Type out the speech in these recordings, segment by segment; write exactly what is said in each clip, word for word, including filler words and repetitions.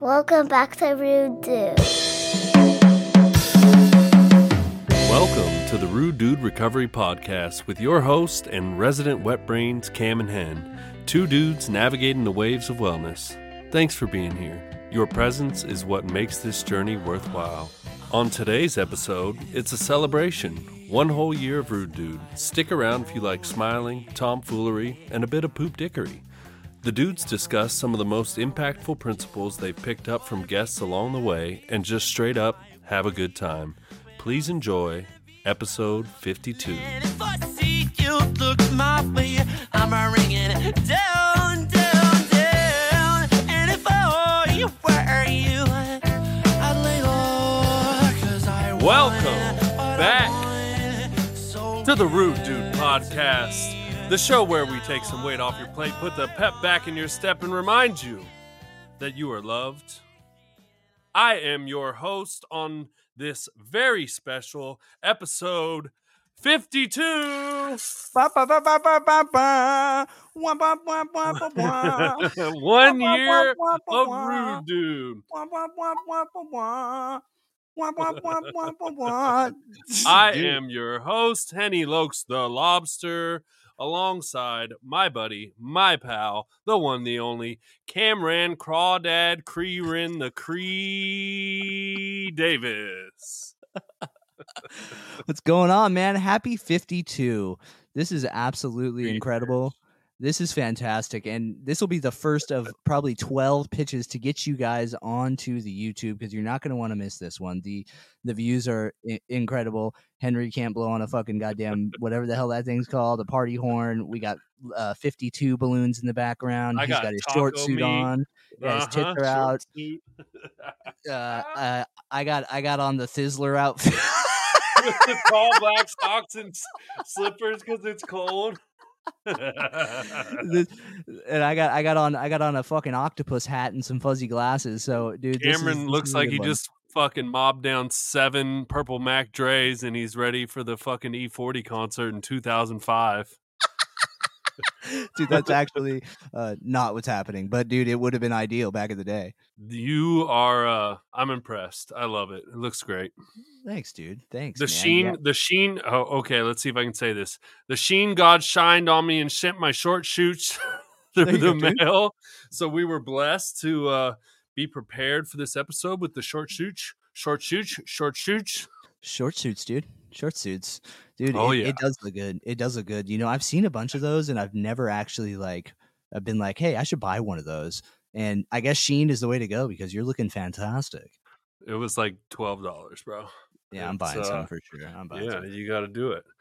Welcome back to Rude Dude. Welcome to the Rude Dude Recovery Podcast with your host and resident wet brains, Cam and Hen. Two dudes navigating the waves of wellness. Thanks for being here. Your presence is what makes this journey worthwhile. On today's episode, it's a celebration. One whole year of Rude Dude. Stick around if you like smiling, tomfoolery, and a bit of poop dickery. The dudes discuss some of the most impactful principles they've picked up from guests along the way and just straight up have a good time. Please enjoy episode fifty-two. And if I see you look my way, I'm ringing down, down, down. And if I were you, where are you? I'd lay low, 'cause I want Welcome what I back want. So to the Rude Dude Podcast, the show where we take some weight off your plate, put the pep back in your step, and remind you that you are loved. I am your host on this very special episode fifty-two. One year of Rude Dude. I am your host, Henny Lokes the Lobster, alongside my buddy, my pal, the one, the only, Cameron Crawdad Creerin the Cree Davis. What's going on, man? Happy fifty-two. This is absolutely Three incredible. This is fantastic. And this will be the first of probably twelve pitches to get you guys onto the YouTube because you're not going to want to miss this one. The the views are I- incredible. Henry can't blow on a fucking goddamn whatever the hell that thing's called, a party horn. We got uh, fifty-two balloons in the background. I He's got got his short taco suit meat. on. Yeah, his tits Uh-huh, are out. short suit. Uh, uh, I got I got on the Thizzler outfit. With the tall black socks and s- slippers because it's cold. This- and I got I got on I got on a fucking octopus hat and some fuzzy glasses. So, dude, this is- Cameron this looks is a like good he one. just fucking mobbed down seven purple Mac Dre's and he's ready for the fucking E forty concert in two thousand five. Dude, that's actually uh, not what's happening. But dude, it would have been ideal back in the day. You are uh I'm impressed. I love it. It looks great. Thanks, dude. Thanks. The man. sheen Yeah. the sheen oh okay, let's see if I can say this. The sheen God shined on me and sent my short shoots through There you the go, dude. mail. So we were blessed to uh be prepared for this episode with the short shoots, short shoots, short shoots. Short suits, dude. Short suits, dude. Oh, it, yeah. it does look good. It does look good. You know, I've seen a bunch of those, and I've never actually like I've been like, hey, I should buy one of those. And I guess Sheen is the way to go because you're looking fantastic. It was like twelve dollars, bro. Yeah, I'm It's, buying uh, some for sure. I'm buying Yeah, some. you got to do it.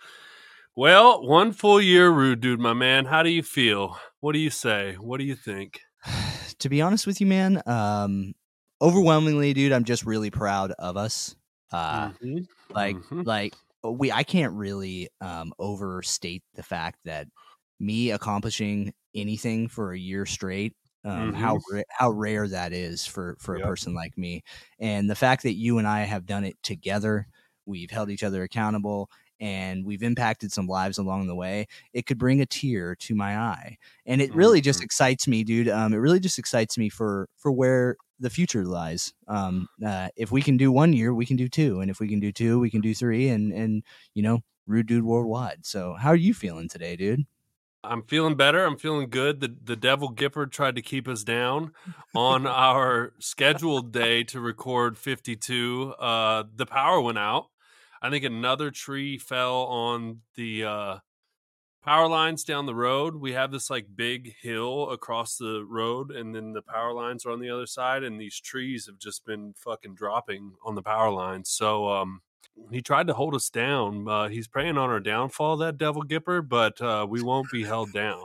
Well, one full year, Rude Dude, my man. How do you feel? What do you say? What do you think? To be honest with you, man, um, overwhelmingly, dude, I'm just really proud of us. Uh, Mhm, like, mhm. like we, I can't really um, overstate the fact that me accomplishing anything for a year straight, um, how ra- how rare that is for for Yep. a person like me, and the fact that you and I have done it together, we've held each other accountable. And we've impacted some lives along the way. It could bring a tear to my eye, and it really just Mhm. excites me, dude. Um, it really just excites me for for where the future lies. Um, uh, if we can do one year, we can do two, and if we can do two, we can do three, and and you know, Rude Dude worldwide. So, how are you feeling today, dude? I'm feeling better. I'm feeling good. The the Devil Gipper tried to keep us down on our scheduled day to record fifty-two. Uh, the power went out. I think another tree fell on the uh, power lines down the road. We have this like big hill across the road, and then the power lines are on the other side, and these trees have just been fucking dropping on the power lines. So um, he tried to hold us down. Uh, he's preying on our downfall, that Devil Gipper, but uh, we won't be held down.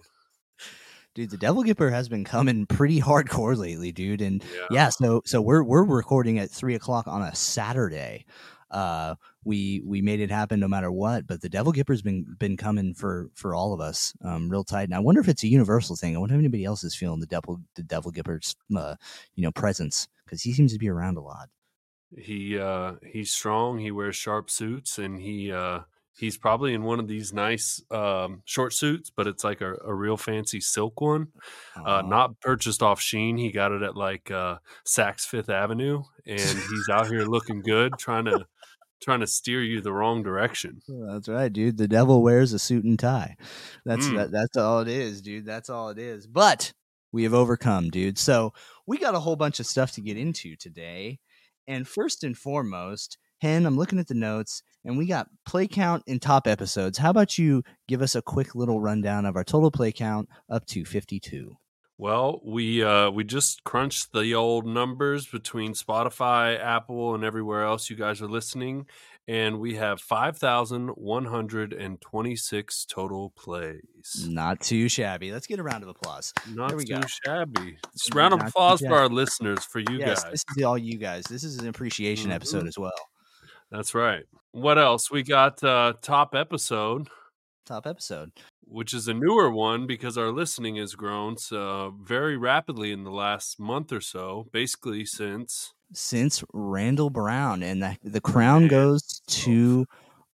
Dude, the Devil Gipper has been coming pretty hardcore lately, dude. And Yeah. yeah, so so we're we're recording at three o'clock on a Saturday. Uh, we we made it happen no matter what. But the Devil Gipper's been been coming for for all of us, um, real tight. And I wonder if it's a universal thing. I wonder if anybody else is feeling the Devil the Devil Gipper's uh, you know presence because he seems to be around a lot. He uh, he's strong. He wears sharp suits, and he uh, He's probably in one of these nice um, short suits, but it's like a, a real fancy silk one. Uh, Aw. not purchased off Shein. He got it at like uh, Saks Fifth Avenue, and he's out here looking good, trying to trying to steer you the wrong direction. That's right, dude. The devil wears a suit and tie. That's Mm. that, that's all it is, dude. That's all it is. But we have overcome, dude. So we got a whole bunch of stuff to get into today. And first and foremost, Hen, I'm looking at the notes, and we got play count and top episodes. How about you give us a quick little rundown of our total play count up to fifty-two? Well, we uh, we just crunched the old numbers between Spotify, Apple, and everywhere else you guys are listening, and we have five thousand one hundred twenty-six total plays. Not too shabby. Let's get a round of applause. Not There we too go. shabby. Just a round of Not too applause for shabby. our listeners, for you Yes, guys. this is all you guys. This is an appreciation Mhm. episode as well. That's right. What else? We got uh, top episode, Top episode. which is a newer one because our listening has grown so very rapidly in the last month or so, basically since Since Randall Brown, and the, the crown Man. goes to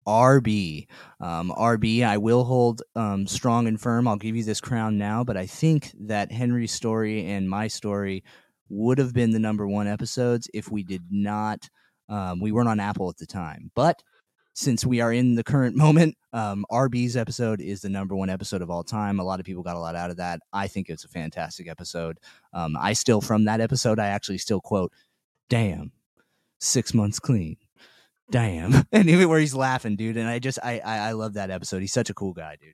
R B. Um, R B, I will hold um, strong and firm. I'll give you this crown now, but I think that Henry's story and my story would have been the number one episodes if we did not, um, we weren't on Apple at the time. But since we are in the current moment, um, R B's episode is the number one episode of all time. A lot of people got a lot out of that. I think it's a fantastic episode. Um, I still, from that episode, I actually still quote, "Damn, six months clean. Damn." And even where he's laughing, dude. And I just, I, I, I love that episode. He's such a cool guy, dude.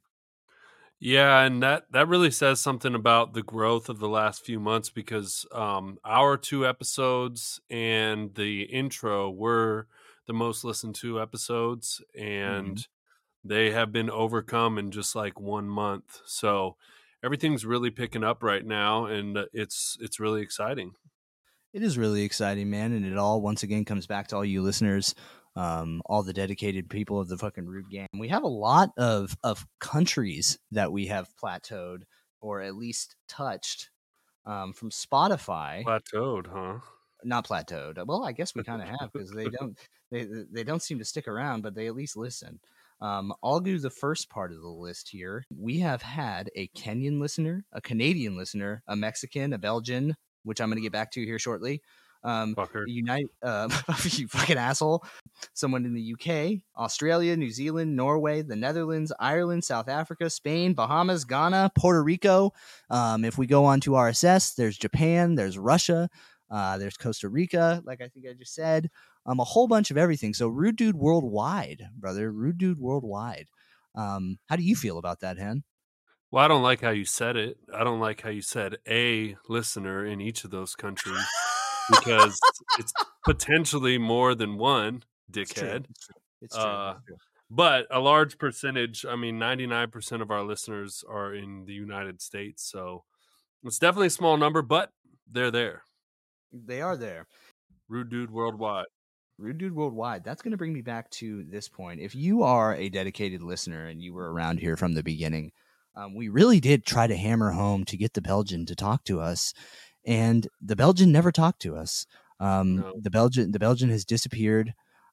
Yeah, and that that really says something about the growth of the last few months because um, our two episodes and the intro were the most listened to episodes, and they have been overcome in just like one month. So everything's really picking up right now, and uh, it's it's really exciting. It is really exciting, man. And it all, once again, comes back to all you listeners, um, all the dedicated people of the fucking Rude Gang. We have a lot of, of countries that we have plateaued or at least touched um, from Spotify. Plateaued, huh? Not plateaued. Well, I guess we kind of have because they don't they they don't seem to stick around, but they at least listen. Um, I'll do the first part of the list here. We have had a Kenyan listener, a Canadian listener, a Mexican, a Belgian, which I'm going to get back to here shortly. Um, Fucker. Unite, uh, you fucking asshole. Someone in the U K, Australia, New Zealand, Norway, the Netherlands, Ireland, South Africa, Spain, Bahamas, Ghana, Puerto Rico. Um, if we go on to R S S, there's Japan, there's Russia, uh, there's Costa Rica, like I think I just said. Um, a whole bunch of everything. So Rude Dude Worldwide, brother. Rude Dude Worldwide. Um, how do you feel about that, Hen? Well, I don't like how you said it. I don't like how you said a listener in each of those countries because it's potentially more than one, It's true. dickhead. It's true. It's true. Uh, It's true. But a large percentage, I mean, ninety-nine percent of our listeners are in the United States. So it's definitely a small number, but they're there. They are there. Rude Dude Worldwide. Rude Dude Worldwide. That's going to bring me back to this point. If you are a dedicated listener and you were around here from the beginning, um, we really did try to hammer home to get the Belgian to talk to us, and the Belgian never talked to us. Um, No. The Belgian, the Belgian has disappeared.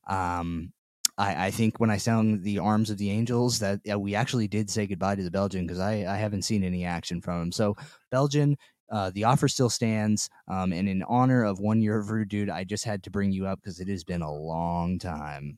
Um, I, I think when I sang the Arms of the Angels, that yeah, we actually did say goodbye to the Belgian because I, I haven't seen any action from him. So Belgian. Uh, the offer still stands, um, and in honor of one year of Rude Dude, I just had to bring you up because it has been a long time.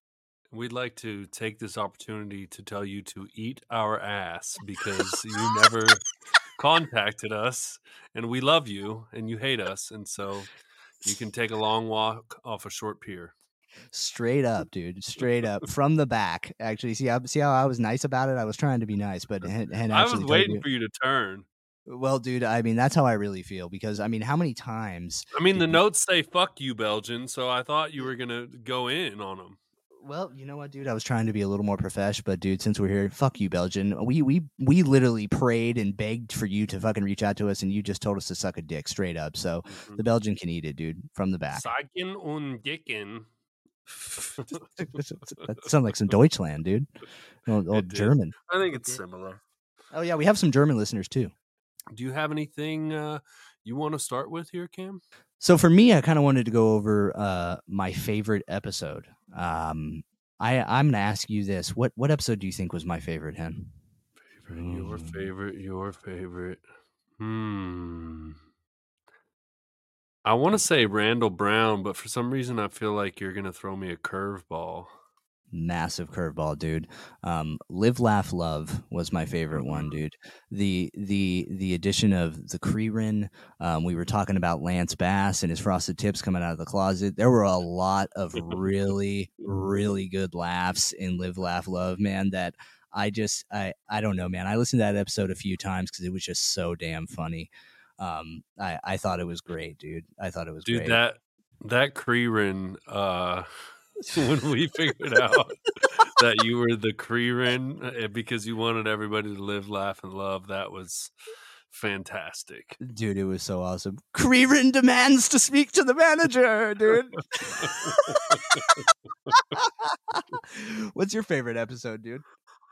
We'd like to take this opportunity to tell you to eat our ass because you never contacted us, and we love you, and you hate us, and so you can take a long walk off a short pier. Straight up, dude. Straight up from the back. Actually, see, how, see how I was nice about it. I was trying to be nice, but Hen, Hen I was actually told waiting you- for you to turn. Well, dude, I mean, that's how I really feel because I mean, how many times? I mean, did the you- notes say "fuck you, Belgian," so I thought you were gonna go in on them. Well, you know what, dude? I was trying to be a little more profesh, but dude, since we're here, fuck you, Belgian. We we we literally prayed and begged for you to fucking reach out to us, and you just told us to suck a dick straight up. So the Belgian can eat it, dude, from the back. Sagen und Dicken. That sounds like some Deutschland, dude. Old, old did. German. I think it's similar. Oh yeah, we have some German listeners too. Do you have anything uh, you want to start with here, Cam? So for me, I kind of wanted to go over uh, my favorite episode. Um, I I'm gonna ask you this: what what episode do you think was my favorite, Hen? Favorite, your Mm. favorite, your favorite. Hmm. I want to say Randall Brown, but for some reason I feel like you're gonna throw me a curveball. Massive curveball, dude. Um, Live, Laugh, Love was my favorite one, dude. The the the addition of the Creerin. Um, we were talking about Lance Bass and his frosted tips coming out of the closet. There were a lot of really really good laughs in Live, Laugh, Love, man. That I just I I don't know, man. I listened to that episode a few times because it was just so damn funny. Um, I I thought it was great, dude. I thought it was Dude, great. that that Creerin, uh, when we figured out that you were the Creerin uh, because you wanted everybody to live, laugh, and love, that was fantastic. Dude, it was so awesome. Creerin demands to speak to the manager, dude. What's your favorite episode, dude?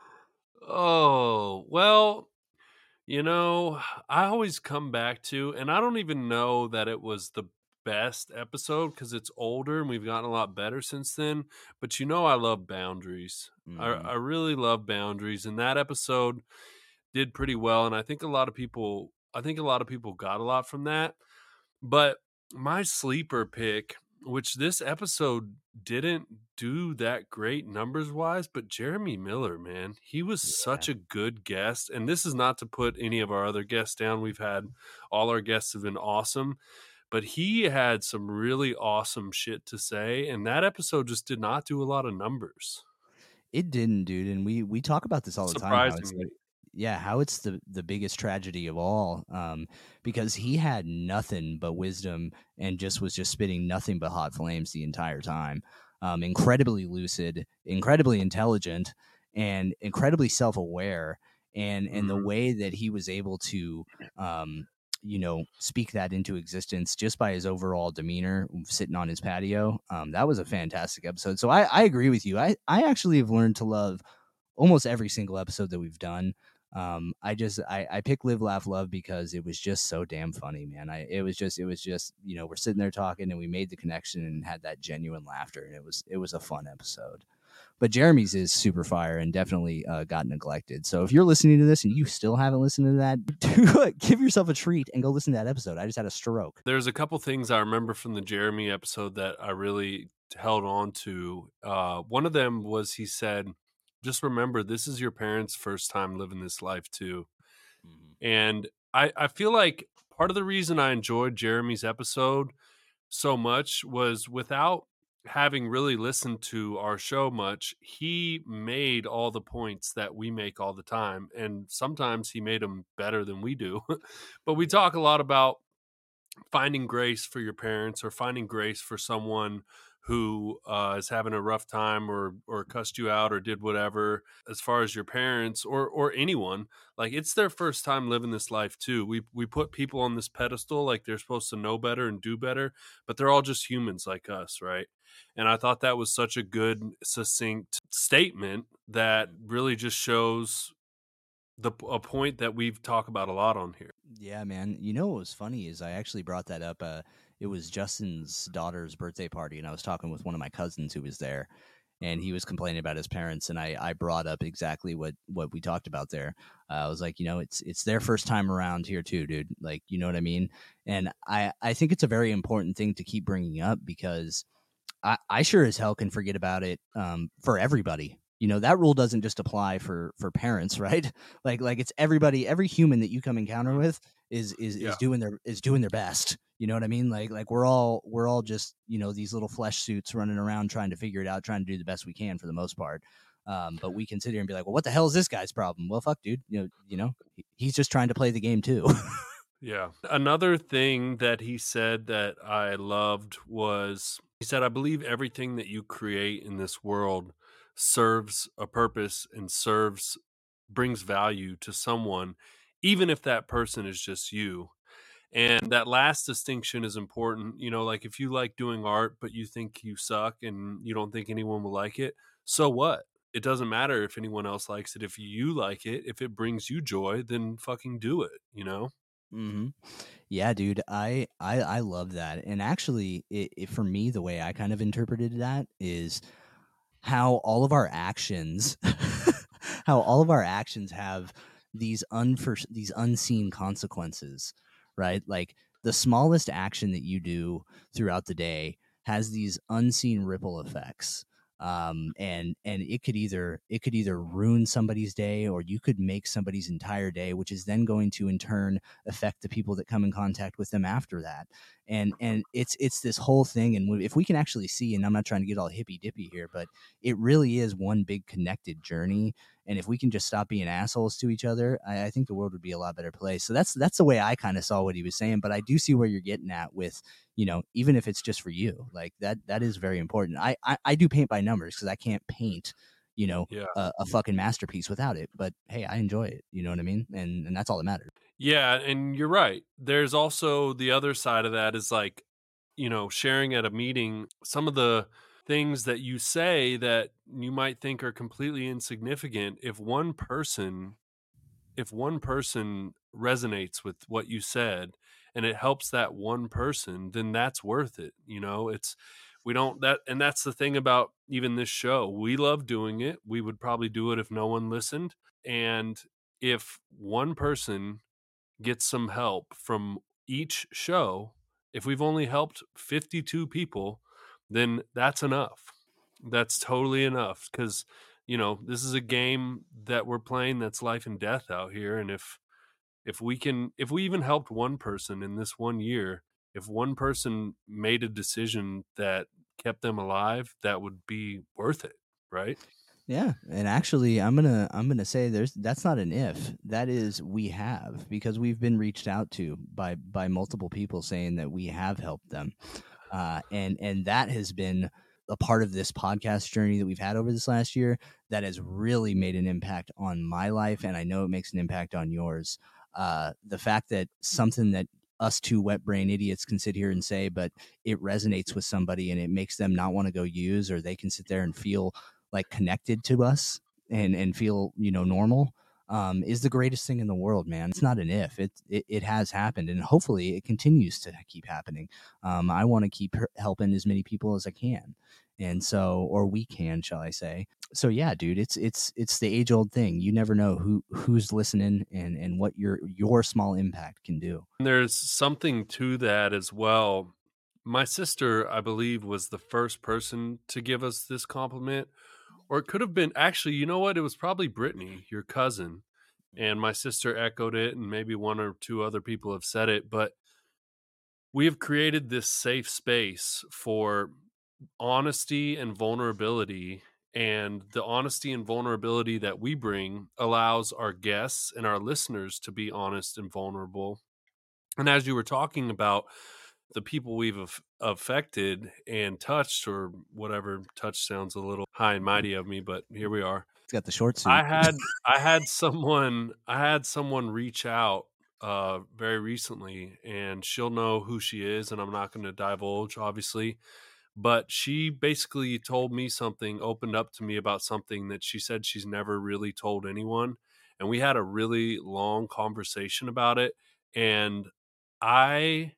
Oh, well, you know, I always come back to, and I don't even know that it was the best episode because it's older and we've gotten a lot better since then. But you know, I love Boundaries. I, Mhm. I really love Boundaries, and that episode did pretty well. And I think a lot of people, I think a lot of people got a lot from that. But my sleeper pick, which this episode didn't do that great numbers wise, but Jeremy Miller, man, he was such a good guest. And this is not to put any of our other guests down. We've had all our guests have been awesome, but he had some really awesome shit to say. And that episode just did not do a lot of numbers. It didn't, dude. And we we talk about this all the time. How it's Surprisingly. like, yeah, how it's the the biggest tragedy of all. Um, because he had nothing but wisdom and just was just spitting nothing but hot flames the entire time. Um, incredibly lucid, incredibly intelligent, and incredibly self aware. And and the Mhm. way that he was able to um you know, speak that into existence just by his overall demeanor sitting on his patio. Um, that was a fantastic episode. So I, I agree with you. I, I actually have learned to love almost every single episode that we've done. Um, I just I, I pick Live, Laugh, Love because it was just so damn funny, man. I it was just it was just you know we're sitting there talking and we made the connection and had that genuine laughter and it was it was a fun episode. But Jeremy's is super fire and definitely uh, got neglected. So if you're listening to this and you still haven't listened to that, do, give yourself a treat and go listen to that episode. I just had a stroke. There's a couple things I remember from the Jeremy episode that I really held on to. Uh, one of them was he said, just remember, this is your parents' first time living this life too. Mm-hmm. And I, I feel like part of the reason I enjoyed Jeremy's episode so much was without having really listened to our show much, he made all the points that we make all the time. And sometimes he made them better than we do. But we talk a lot about finding grace for your parents or finding grace for someone who uh, is having a rough time or or cussed you out or did whatever. As far as your parents or or anyone, like it's their first time living this life too. We we put people on this pedestal like they're supposed to know better and do better, but they're all just humans like us, right? And I thought that was such a good, succinct statement that really just shows the a point that we've talked about a lot on here. Yeah, man. You know what was funny is I actually brought that up. Uh, it was Justin's daughter's birthday party, and I was talking with one of my cousins who was there, and he was complaining about his parents, and I, I brought up exactly what, what we talked about there. Uh, I was like, you know, it's it's their first time around here too, dude. Like, you know what I mean? And I, I think it's a very important thing to keep bringing up because I, I sure as hell can forget about it um, for everybody. You know, that rule doesn't just apply for for parents, right? Like like it's everybody, every human that you come encounter with is is Yeah. is doing their is doing their best. You know what I mean? Like like we're all we're all just, you know, these little flesh suits running around trying to figure it out, trying to do the best we can for the most part. Um, but we can sit here and be like, well, what the hell is this guy's problem? Well, fuck, dude. You know, you know, he's just trying to play the game too. Yeah. Another thing that he said that I loved was he said, I believe everything that you create in this world serves a purpose and serves, brings value to someone, even if that person is just you. And that last distinction is important. You know, like if you like doing art, but you think you suck and you don't think anyone will like it, so what? It doesn't matter if anyone else likes it. If you like it, if it brings you joy, then fucking do it, you know? Mm-hmm. Yeah, dude, I, I I love that. And actually, it, it, for me, the way I kind of interpreted that is how all of our actions, how all of our actions have these unfor- these unseen consequences, right? Like the smallest action that you do throughout the day has these unseen ripple effects. Um, and and it could either it could either ruin somebody's day, or you could make somebody's entire day, which is then going to in turn affect the people that come in contact with them after that. And and it's it's this whole thing. And if we can actually see, and I'm not trying to get all hippy dippy here, but it really is one big connected journey. And if we can just stop being assholes to each other, I, I think the world would be a lot better place. So that's that's the way I kind of saw what he was saying. But I do see where you're getting at with, you know, even if it's just for you, like that that is very important. I I, I do paint by numbers because I can't paint, you know, Yeah. a, a fucking masterpiece without it. But hey, I enjoy it. You know what I mean? And and that's all that matters. Yeah, and you're right. There's also the other side of that is like, you know, sharing at a meeting, some of the things that you say that you might think are completely insignificant. If one person, if one person resonates with what you said and it helps that one person, then that's worth it. You know, it's, we don't that, and that's the thing about even this show. We love doing it. We would probably do it if no one listened. And if one person gets some help from each show, if we've only helped fifty-two people, then that's enough. That's totally enough, because, you know, this is a game that we're playing that's life and death out here. And if if we can, if we even helped one person in this one year, if one person made a decision that kept them alive, that would be worth it, right? Yeah, and actually, I'm gonna I'm gonna say there's that's not an if, that is we have, because we've been reached out to by by multiple people saying that we have helped them, uh, and and that has been a part of this podcast journey that we've had over this last year that has really made an impact on my life, and I know it makes an impact on yours. Uh, the fact that something that us two wet brain idiots can sit here and say, but it resonates with somebody and it makes them not want to go use, or they can sit there and feel like connected to us and and feel, you know, normal, um, is the greatest thing in the world, man. It's not an if, it it, it has happened, and hopefully it continues to keep happening. Um, I want to keep helping as many people as I can, and so, or we can, shall I say? So yeah, dude, it's it's it's the age old thing. You never know who who's listening and and what your your small impact can do. And there's something to that as well. My sister, I believe, was the first person to give us this compliment. Or it could have been, actually, you know what? It was probably Brittany, your cousin. And my sister echoed it, and maybe one or two other people have said it. But we have created this safe space for honesty and vulnerability. And the honesty and vulnerability that we bring allows our guests and our listeners to be honest and vulnerable. And as you were talking about the people we've af- affected and touched, or whatever, touch sounds a little high and mighty of me, but here we are. It's got the short suit. I had I had someone I had someone reach out uh, very recently, and she'll know who she is, and I'm not going to divulge, obviously. But she basically told me something, opened up to me about something that she said she's never really told anyone. And we had a really long conversation about it. And I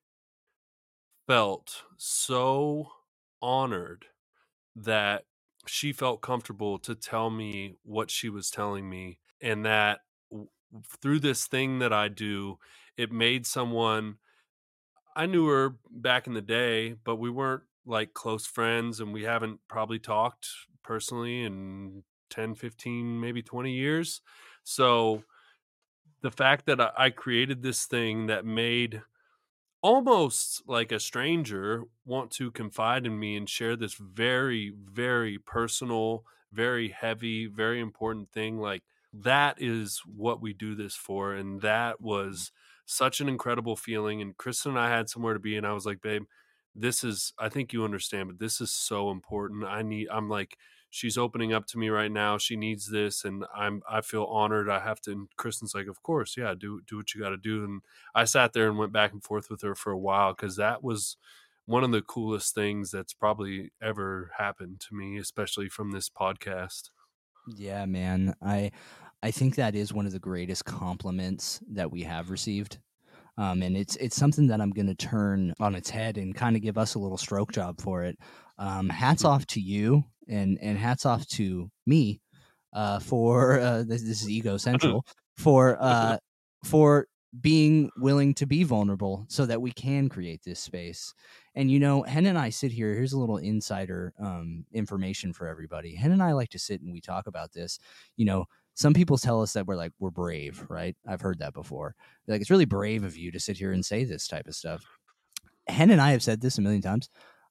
felt so honored that she felt comfortable to tell me what she was telling me, and that w- through this thing that I do, it made someone, I knew her back in the day, but we weren't like close friends, and we haven't probably talked personally in ten, fifteen, maybe twenty years. So the fact that I I created this thing that made almost like a stranger want to confide in me and share this very, very personal, very heavy, very important thing, like that is what we do this for. And that was such an incredible feeling. And Kristen and I had somewhere to be, and I was like, babe, this is, I think you understand, but this is so important. I need, I'm like, she's opening up to me right now. She needs this. And I'm, I feel honored. I have to, and Kristen's like, of course, yeah, do, do what you got to do. And I sat there and went back and forth with her for a while, because that was one of the coolest things that's probably ever happened to me, especially from this podcast. Yeah, man. I I think that is one of the greatest compliments that we have received. Um, and it's it's something that I'm going to turn on its head and kind of give us a little stroke job for it. Um, hats off to you and and hats off to me uh, for uh, this, this is ego central for uh, for being willing to be vulnerable so that we can create this space. And you know, Hen and I sit here. Here's a little insider um, information for everybody. Hen and I like to sit and we talk about this. You know, some people tell us that we're like we're brave, right? I've heard that before. Like it's really brave of you to sit here and say this type of stuff. Hen and I have said this a million times.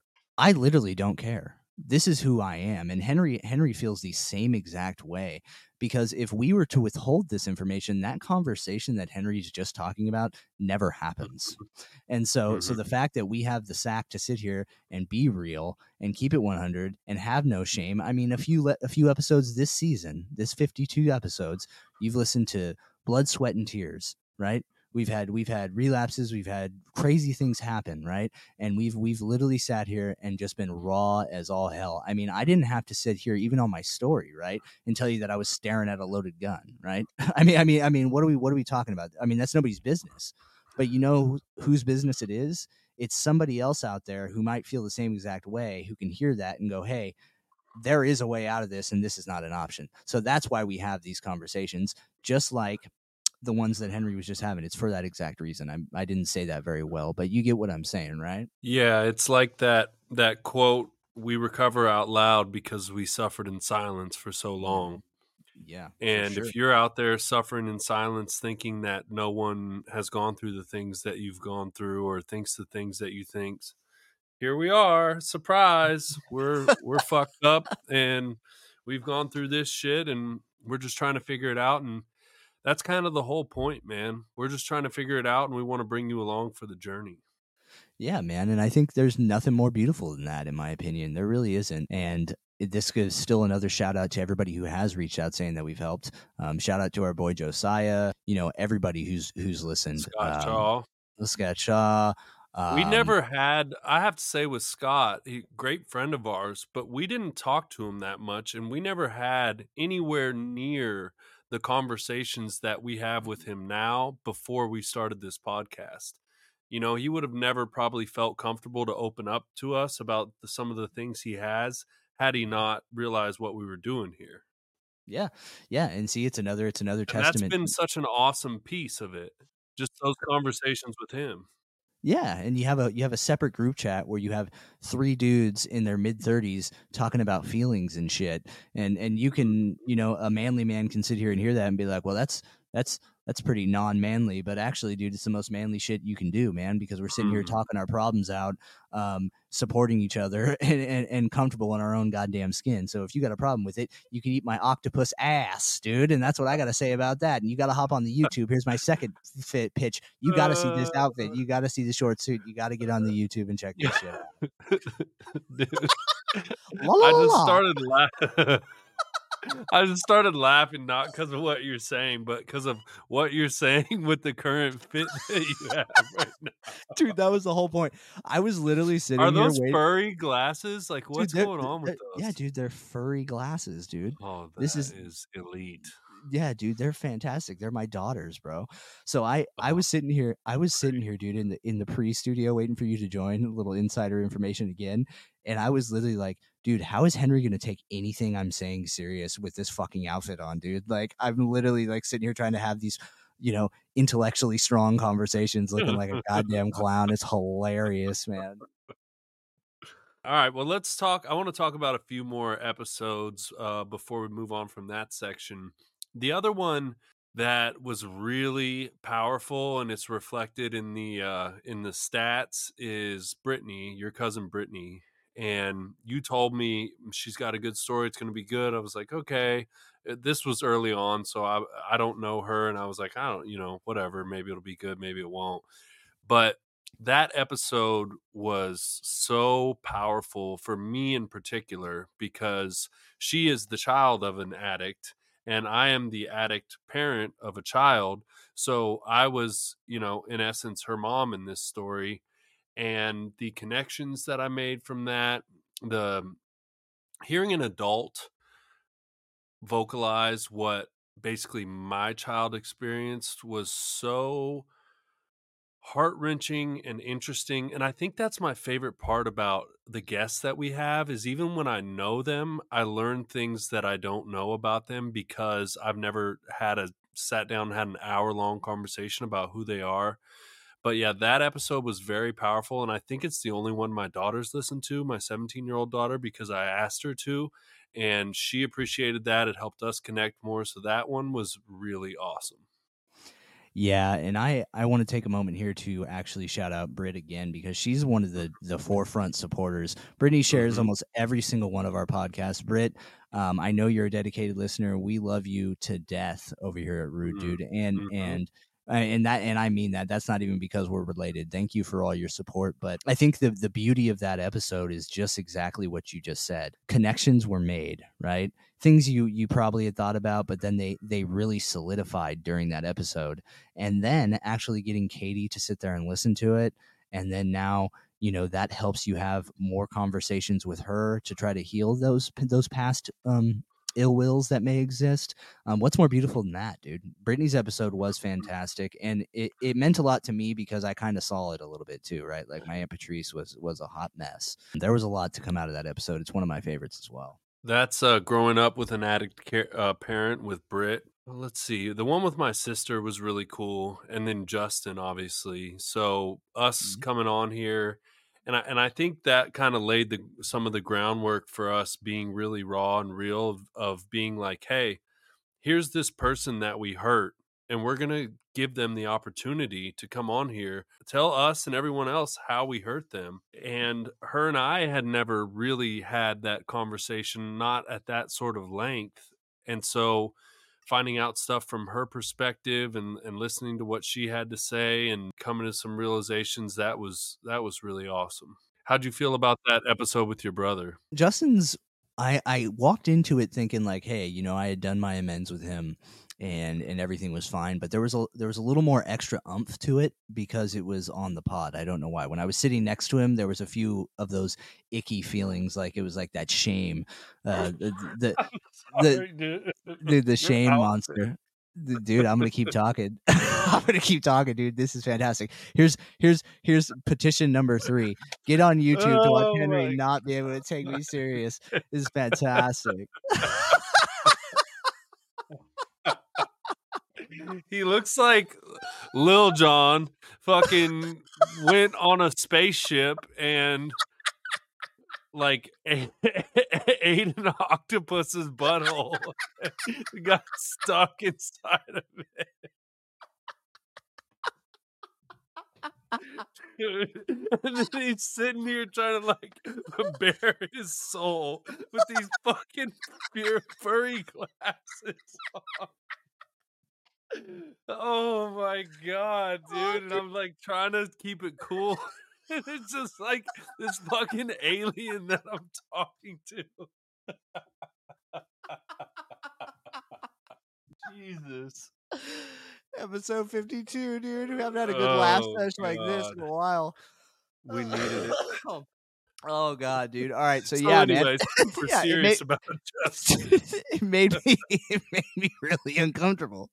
I literally don't care. This is who I am. And Henry Henry feels the same exact way, because if we were to withhold this information, that conversation that Henry's just talking about never happens. And so so the fact that we have the sack to sit here and be real and keep it one hundred and have no shame. I mean, a few le- a few episodes this season, this fifty-two episodes, you've listened to blood, sweat, and tears, right? We've had we've had relapses, we've had crazy things happen, right? And we've we've literally sat here and just been raw as all hell. I mean, I didn't have to sit here even on my story, right, and tell you that I was staring at a loaded gun, right? I mean, I mean, I mean, what are we what are we talking about? I mean, that's nobody's business. But you know whose business it is? It's somebody else out there who might feel the same exact way, who can hear that and go, "Hey, there is a way out of this, and this is not an option." So that's why we have these conversations, just like the ones that Henry was just having. It's for that exact reason. I I didn't say that very well, but you get what I'm saying, right? Yeah, it's like that that quote, we recover out loud because we suffered in silence for so long. Yeah. And sure. if you're out there suffering in silence, thinking that no one has gone through the things that you've gone through or thinks the things that you think, here we are, surprise, we're we're fucked up and we've gone through this shit and we're just trying to figure it out. And that's kind of the whole point, man. We're just trying to figure it out and we want to bring you along for the journey. Yeah, man. And I think there's nothing more beautiful than that, in my opinion. There really isn't. And this is still another shout out to everybody who has reached out saying that we've helped. Um, shout out to our boy Josiah, you know, everybody who's who's listened. Scott um, Shaw. Scott Shaw. Um, we never had, I have to say with Scott, he great friend of ours, but we didn't talk to him that much. And we never had anywhere near the conversations that we have with him now before we started this podcast. You know, he would have never probably felt comfortable to open up to us about the, some of the things he has had he not realized what we were doing here. Yeah. Yeah. And see, it's another, it's another And testament. that's been such an awesome piece of it. Just those conversations with him. Yeah, and you have a you have a separate group chat where you have three dudes in their mid thirties talking about feelings and shit, and and you can, you know, a manly man can sit here and hear that and be like, well, that's that's that's pretty non-manly, but actually, dude, it's the most manly shit you can do, man, because we're sitting here Mm. talking our problems out, um, supporting each other, and, and and comfortable in our own goddamn skin. So if you got a problem with it, you can eat my octopus ass, dude, and that's what I got to say about that. And you got to hop on the YouTube. Here's my second fit pitch. You got to see this outfit. You got to see the short suit. You got to get on the YouTube and check this shit out. Dude, La, la, I la, just la. started laughing. I just started laughing not because of what you're saying, but because of what you're saying with the current fit that you have right now. Dude, that was the whole point. I was literally sitting Are here those waiting. furry glasses? Like, Dude, what's they're- going on with they're- those? Yeah, dude, they're furry glasses, dude. Oh, that This is, is- elite. Yeah, dude, they're fantastic. They're my daughters, bro. So I, I Oh, was sitting here, I was sitting here, dude, in the in the pre-studio waiting for you to join. A little insider information again, and I was literally like, dude, how is Henry gonna take anything I'm saying serious with this fucking outfit on, dude? Like, I'm literally like sitting here trying to have these, you know, intellectually strong conversations, looking like a goddamn clown. It's hilarious, man. All right, well, let's talk. I want to talk about a few more episodes uh, before we move on from that section. The other one that was really powerful, and it's reflected in the uh, in the stats, is Brittany, your cousin Brittany. And you told me she's got a good story. It's going to be good. I was like, okay. This was early on, so I I don't know her, and I was like, I don't, you know, whatever. Maybe it'll be good. Maybe it won't. But that episode was so powerful for me in particular because she is the child of an addict and I am the addict parent of a child. So I was, you know, in essence, her mom in this story, and the connections that I made from that, the hearing an adult vocalize what basically my child experienced was so heart-wrenching and interesting. And I think that's my favorite part about the guests that we have is even when I know them, I learn things that I don't know about them because I've never had a sat down and had an hour-long conversation about who they are. But yeah, that episode was very powerful, and I think it's the only one my daughter's listened to, my seventeen-year-old daughter, because I asked her to, and she appreciated that. It helped us connect more, so that one was really awesome. Yeah, and I, I want to take a moment here to actually shout out Britt again because she's one of the, the forefront supporters. Brittany shares Mhm. almost every single one of our podcasts. Britt, um, I know you're a dedicated listener. We love you to death over here at Rude Mhm. Dude, and Mhm. and uh, and that and I mean that. That's not even because we're related. Thank you for all your support. But I think the the beauty of that episode is just exactly what you just said. Connections were made, right? Things you you probably had thought about, but then they they really solidified during that episode. And then actually getting Katie to sit there and listen to it, and then now you know that helps you have more conversations with her to try to heal those those past um ill wills that may exist. Um what's more beautiful than that, dude? Brittany's episode was fantastic, and it, it meant a lot to me because I kind of saw it a little bit too, right? Like my Aunt Patrice was was a hot mess. There was a lot to come out of that episode. It's one of my favorites as well. That's uh, growing up with an addict care, uh, parent with Britt. Well, let's see. The one with my sister was really cool, and then Justin, obviously. So us Mhm. coming on here, and I and I think that kind of laid the some of the groundwork for us being really raw and real of, of being like, hey, here's this person that we hurt, and we're gonna give them the opportunity to come on here, tell us and everyone else how we hurt them. And her and I had never really had that conversation, not at that sort of length. And so finding out stuff from her perspective and, and listening to what she had to say and coming to some realizations, that was that was really awesome. How'd you feel about that episode with your brother? Justin's I I walked into it thinking like, hey, you know, I had done my amends with him and and everything was fine, but there was a there was a little more extra umph to it because it was on the pod. I don't know why. When I was sitting next to him, there was a few of those icky feelings, like it was like that shame, uh, the the the, dude. the, the You're shame powerful. monster. D- Dude, I'm gonna keep talking. I'm gonna keep talking, dude. This is fantastic. Here's here's here's petition number three. Get on YouTube to watch Oh Henry my not be able to take me serious. This is fantastic. He looks like Lil Jon fucking went on a spaceship and like ate an octopus's butthole. Got stuck inside of it. Dude. And then he's sitting here trying to like bare his soul with these fucking pure furry glasses on. Oh my god, dude. And I'm like trying to keep it cool. And it's just like this fucking alien that I'm talking to. Jesus. Episode fifty-two, dude. We haven't had a good laugh Oh, session like this in God. a while. We needed it. Oh god, dude. All right, so, So, yeah, man. anyways, super Yeah, it serious made- about Justin. it made me it made me really uncomfortable.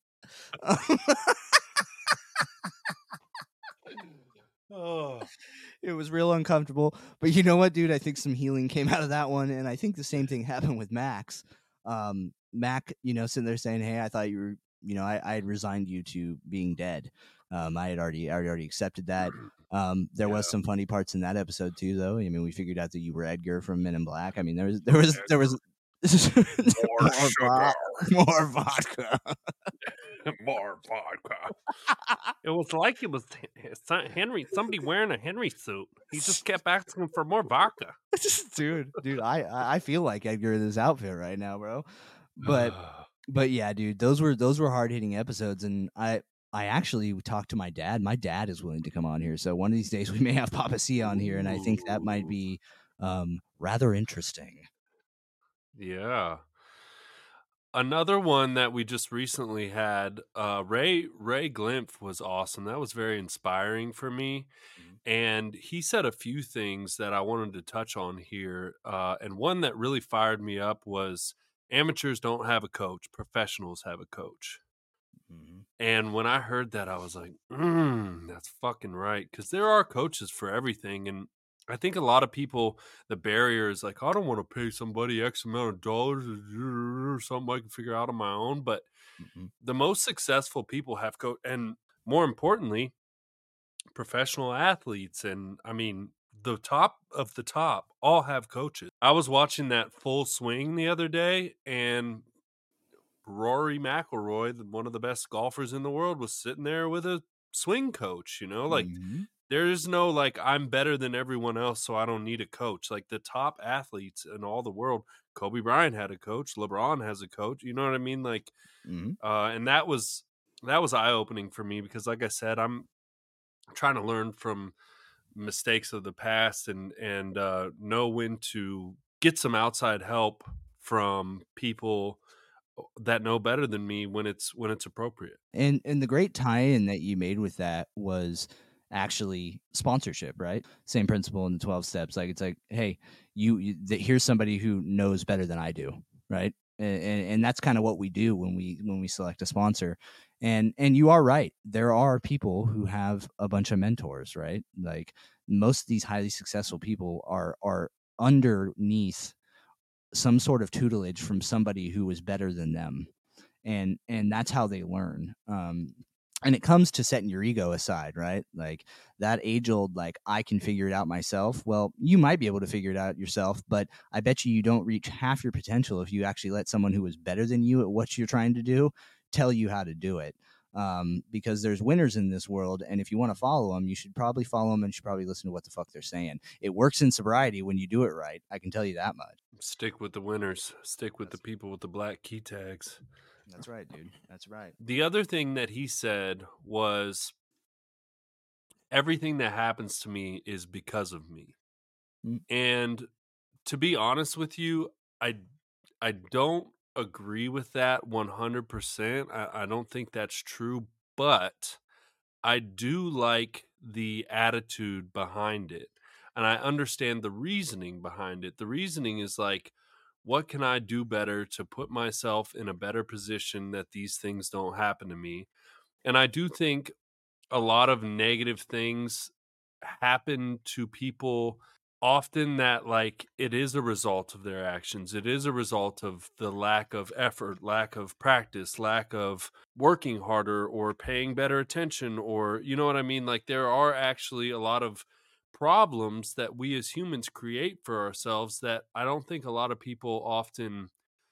Oh. It was real uncomfortable, but you know what, dude? I think some healing came out of that one, and I think the same thing happened with Max. Um, Mac, you know, sitting there saying, "Hey, I thought you were, you know, I, I had resigned you to being dead. Um, I had already, I had already accepted that." Um, there was some funny parts in that episode too, though. I mean, we figured out that you were Edgar from Men in Black. I mean, there was, there was, there was More sugar. vo- more vodka. More vodka. It was like it was Henry, somebody wearing a Henry suit. He just kept asking for more vodka. dude, dude, I, I I feel like Edgar in this outfit right now, bro. But but yeah, dude, those were those were hard hitting episodes, and I I actually talked to my dad. My dad is willing to come on here, so one of these days we may have Papa C on here, and I think that might be um rather interesting. Yeah. Another one that we just recently had, uh, Ray Ray Glimpf was awesome. That was very inspiring for me. And he said a few things that I wanted to touch on here. Uh, and one that really fired me up was amateurs don't have a coach, professionals have a coach. Mhm. And when I heard that, I was like, mm, that's fucking right. Because there are coaches for everything. And I think a lot of people, the barrier is like, I don't want to pay somebody X amount of dollars or something I can figure out on my own. But Mm-hmm. the most successful people have coach, and more importantly, professional athletes. And I mean, the top of the top all have coaches. I was watching that Full Swing the other day, and Rory McIlroy, one of the best golfers in the world, was sitting there with a swing coach. You know, like Mm-hmm. there is no like I'm better than everyone else, so I don't need a coach. Like the top athletes in all the world, Kobe Bryant had a coach, LeBron has a coach. You know what I mean? Like, Mm-hmm. uh, and that was that was eye opening for me because, like I said, I'm trying to learn from mistakes of the past and and uh, know when to get some outside help from people that know better than me when it's when it's appropriate. And and the great tie-in that you made with that was actually sponsorship, right? Same principle in the twelve steps. Like it's like, hey, you, you th- here's somebody who knows better than I do, right? And and, and that's kind of what we do when we when we select a sponsor. And and you are right. There are people who have a bunch of mentors, right? Like most of these highly successful people are are underneath some sort of tutelage from somebody who is better than them, and and that's how they learn. Um and it comes to setting your ego aside, right? Like that age old, like I can figure it out myself. Well, you might be able to figure it out yourself, but I bet you you don't reach half your potential if you actually let someone who is better than you at what you're trying to do tell you how to do it. Um, because there's winners in this world, and if you want to follow them, you should probably follow them and you should probably listen to what the fuck they're saying. It works in sobriety when you do it right. I can tell you that much. Stick with the winners. Stick with the people with the black key tags. That's right, dude. That's right. The other thing that he said was everything that happens to me is because of me. Mm. And to be honest with you, I I don't agree with that one hundred percent. I, I don't think that's true, but I do like the attitude behind it. And I understand the reasoning behind it. The reasoning is like, what can I do better to put myself in a better position that these things don't happen to me? And I do think a lot of negative things happen to people often that like it is a result of their actions. It is a result of the lack of effort, lack of practice, lack of working harder or paying better attention, or you know what I mean? Like there are actually a lot of problems that we as humans create for ourselves that I don't think a lot of people often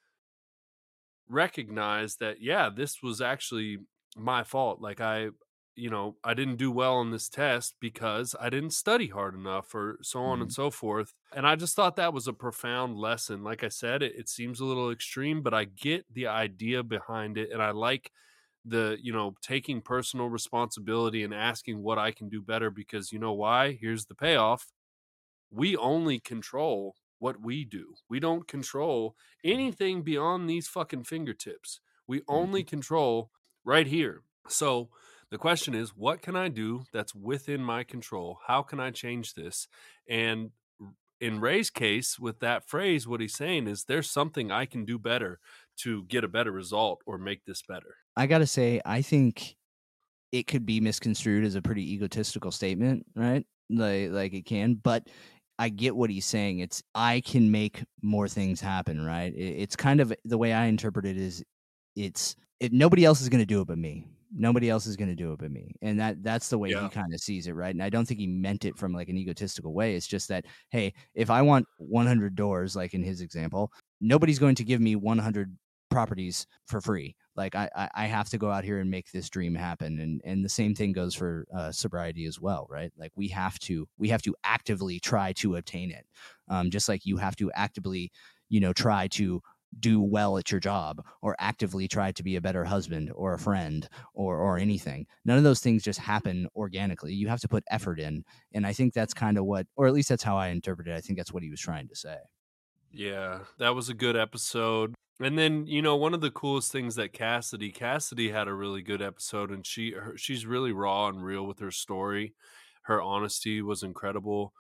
recognize that, yeah, this was actually my fault. Like I, you know, I didn't do well on this test because I didn't study hard enough or so on Mhm. and so forth. And I just thought that was a profound lesson. Like I said, it, it seems a little extreme, but I get the idea behind it. And I like the, you know, taking personal responsibility and asking what I can do better because you know why? Here's the payoff. We only control what we do. We don't control anything beyond these fucking fingertips. We only control right here. So the question is, what can I do that's within my control? How can I change this? And in Ray's case, with that phrase, what he's saying is there's something I can do better to get a better result or make this better. I gotta say, I think it could be misconstrued as a pretty egotistical statement, right? Like, like it can, but I get what he's saying. It's I can make more things happen, right? It, it's kind of the way I interpret it is, it's it, nobody else is going to do it but me. Nobody else is going to do it but me, and that that's the way Yeah. he kind of sees it, right? And I don't think he meant it from like an egotistical way. It's just that, hey, if I want one hundred doors, like in his example, nobody's going to give me one hundred properties for free. Like I, I, I have to go out here and make this dream happen. And and the same thing goes for uh, sobriety as well, right? Like we have to we have to actively try to obtain it, um, just like you have to actively, you know, try to do well at your job or actively try to be a better husband or a friend or or anything. None of those things just happen organically. You have to put effort in, and I think that's kind of what, or at least that's how I interpret it. I think that's what he was trying to say. Yeah, that was a good episode. And then, you know, one of the coolest things that Cassidy, Cassidy had a really good episode, and she her, she's really raw and real with her story. Her honesty was incredible.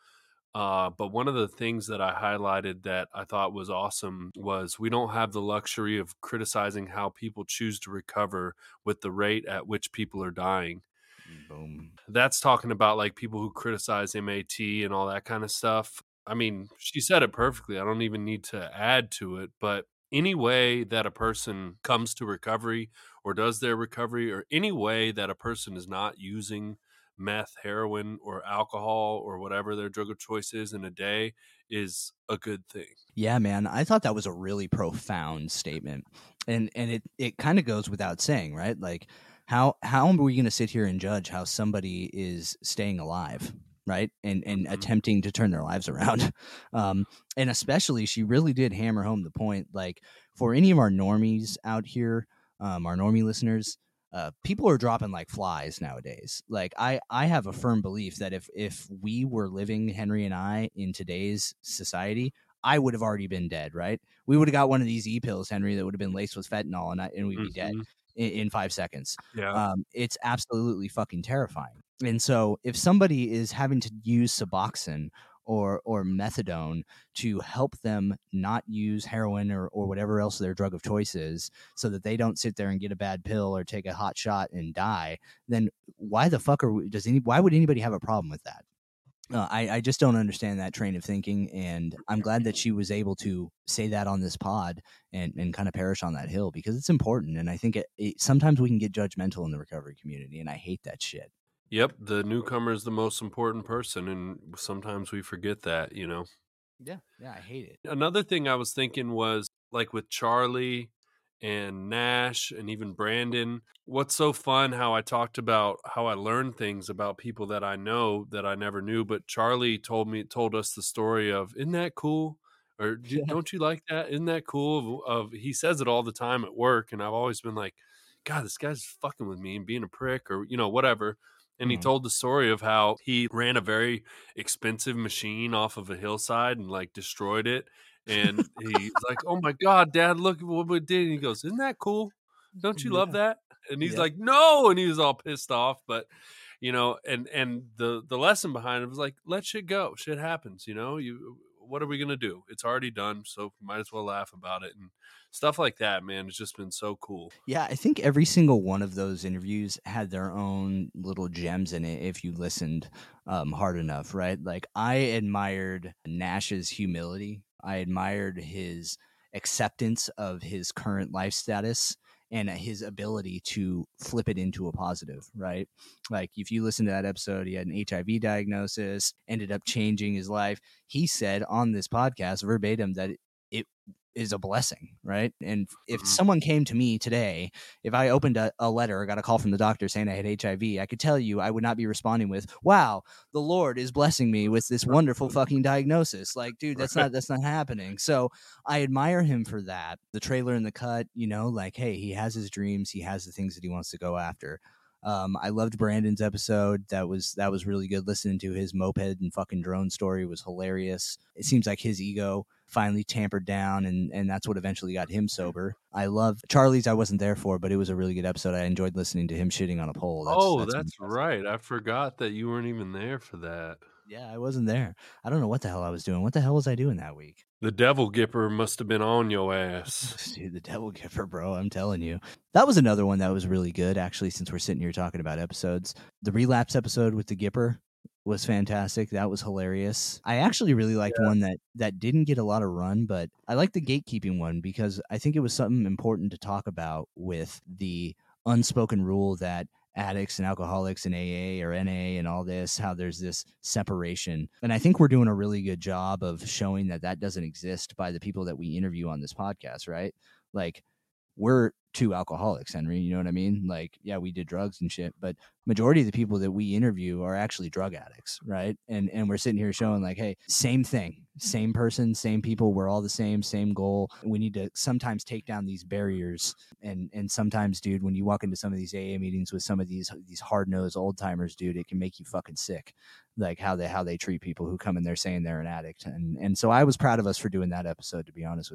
Uh, but one of the things that I highlighted that I thought was awesome was we don't have the luxury of criticizing how people choose to recover with the rate at which people are dying. Boom. That's talking about like people who criticize M A T and all that kind of stuff. I mean, she said it perfectly. I don't even need to add to it, but any way that a person comes to recovery or does their recovery, or any way that a person is not using meth, heroin, or alcohol, or whatever their drug of choice is in a day, is a good thing. Yeah, man. I thought that was a really profound statement. And and it, it kind of goes without saying, right? Like, how how are we going to sit here and judge how somebody is staying alive, right? And and Mhm. attempting to turn their lives around. Um, and especially, she really did hammer home the point, like, for any of our normies out here, um, our normie listeners, uh, people are dropping like flies nowadays. Like, I, I have a firm belief that if if we were living, Henry and I, in today's society, I would have already been dead, right? We would have got one of these e-pills, Henry, that would have been laced with fentanyl, and I, and we'd be dead Mhm. in, in five seconds. Yeah. Um, it's absolutely fucking terrifying. And so if somebody is having to use Suboxone or or methadone to help them not use heroin or, or whatever else their drug of choice is, so that they don't sit there and get a bad pill or take a hot shot and die, then why the fuck are we, does any why would anybody have a problem with that? Uh, I, I just don't understand that train of thinking, and I'm glad that she was able to say that on this pod and, and kind of perish on that hill, because it's important. And I think it, it, sometimes we can get judgmental in the recovery community, and I hate that shit. Yep, the newcomer is the most important person, and sometimes we forget that, you know. Yeah, yeah, I hate it. Another thing I was thinking was, like, with Charlie and Nash and even Brandon, what's so fun how I talked about how I learned things about people that I know that I never knew, but Charlie told me told us the story of, isn't that cool? Or Yeah. don't you like that? Isn't that cool? Of, of he says it all the time at work, and I've always been like, God, this guy's fucking with me and being a prick, or, you know, whatever. And he Mhm. told the story of how he ran a very expensive machine off of a hillside and like destroyed it. And he's like, "Oh my God, Dad, look at what we did." And he goes, "Isn't that cool? Don't you love Yeah. that?" And he's Yep. like, "No." And he was all pissed off. But, you know, and and the the lesson behind it was like, let shit go. Shit happens, you know. You what are we gonna do? It's already done, so might as well laugh about it. And stuff like that, man, has just been so cool. Yeah, I think every single one of those interviews had their own little gems in it if you listened um, hard enough, right? Like, I admired Nash's humility. I admired his acceptance of his current life status and his ability to flip it into a positive, right? Like, if you listen to that episode, he had an H I V diagnosis, ended up changing his life. He said on this podcast verbatim that it is a blessing, right? And if Mhm. someone came to me today, if I opened a, a letter or got a call from the doctor saying I had H I V, I could tell you I would not be responding with, "Wow, the Lord is blessing me with this wonderful fucking diagnosis." Like, dude, that's not that's not happening. So I admire him for that. The trailer in the cut, you know, like, hey, he has his dreams, he has the things that he wants to go after. Um, I loved Brandon's episode. That was that was really good. Listening to his moped and fucking drone story was hilarious. It seems like his ego finally tampered down, and and that's what eventually got him sober. I love Charlie's. I wasn't there for, but it was a really good episode. I enjoyed listening to him shitting on a pole. That's, Oh, that's, that's impressive. right. I forgot that you weren't even there for that. Yeah, I wasn't there. I don't know what the hell I was doing. What the hell was I doing that week? The devil gipper must have been on your ass. Dude, the devil giver, bro. I'm telling you. That was another one that was really good, actually, since we're sitting here talking about episodes. The relapse episode with the Gipper was fantastic. That was hilarious. I actually really liked one that that didn't get a lot of run, but I like the gatekeeping one because I think it was something important to talk about with the unspoken rule that addicts and alcoholics and A A or N A and all this, how there's this separation. And I think we're doing a really good job of showing that that doesn't exist by the people that we interview on this podcast, right? Like, we're two alcoholics, Henry, you know what I mean? Like, yeah, we did drugs and shit, but majority of the people that we interview are actually drug addicts, right? And and we're sitting here showing like, hey, same thing, same person, same people, we're all the same, same goal. We need to sometimes take down these barriers. And and sometimes, dude, when you walk into some of these A A meetings with some of these these hard-nosed old timers, dude, it can make you fucking sick. Like how they how they treat people who come in there saying they're an addict. And and so I was proud of us for doing that episode, to be honest with you.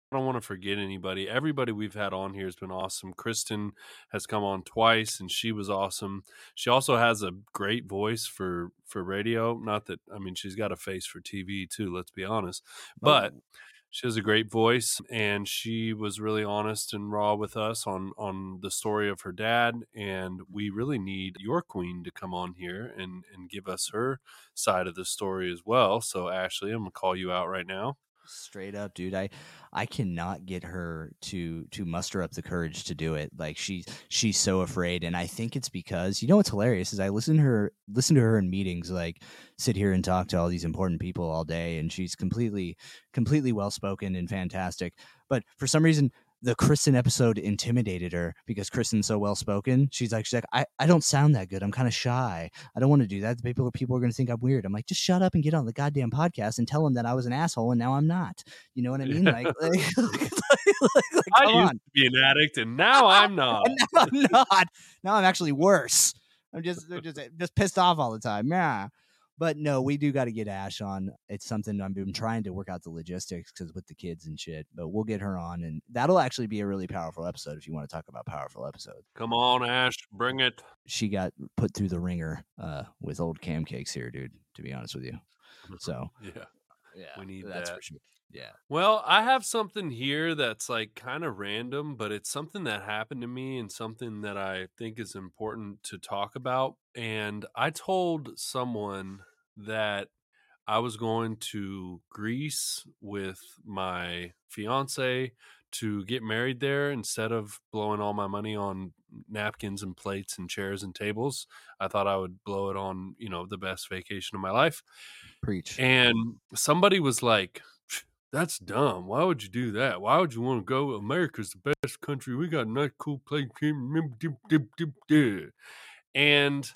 don't want to forget anybody. Everybody we've had on here has been awesome. Kristen has come on twice, and she was awesome. She also has a great voice for for radio. Not that, I mean, she's got a face for T V too, let's be honest. But Oh. she has a great voice, and she was really honest and raw with us on on the story of her dad. And we really need your queen to come on here and and give us her side of the story as well. So Ashley, I'm gonna call you out right now. Straight up, dude. I I cannot get her to to muster up the courage to do it. Like she's she's so afraid, and I think it's because, you know what's hilarious is I listen to her listen to her in meetings, like sit here and talk to all these important people all day, and she's completely completely well spoken and fantastic. But for some reason, the Kristen episode intimidated her because Kristen's so well spoken. She's like, she's like, I, I don't sound that good. I'm kind of shy. I don't want to do that. People people are going to think I'm weird. I'm like, just shut up and get on the goddamn podcast and tell them that I was an asshole and now I'm not. You know what I mean? Like, like, like, like, like, I come used on. to be an addict, and now I'm not. And now I'm not. Now I'm actually worse. I'm just they're just just pissed off all the time. Yeah. But no, we do got to get Ash on. It's something I've been trying to work out the logistics because with the kids and shit. But we'll get her on, and that'll actually be a really powerful episode if you want to talk about powerful episodes. Come on, Ash, bring it. She got put through the ringer uh, with old Cam Cakes here, dude. To be honest with you, so Yeah. yeah, We need that's that. for sure. Yeah. Well, I have something here that's like kind of random, but it's something that happened to me and something that I think is important to talk about. And I told someone that I was going to Greece with my fiance to get married there instead of blowing all my money on napkins and plates and chairs and tables. I thought I would blow it on, you know, the best vacation of my life. Preach. And somebody was like, that's dumb. Why would you do that? Why would you want to go? America's the best country. We got a nice, cool place. And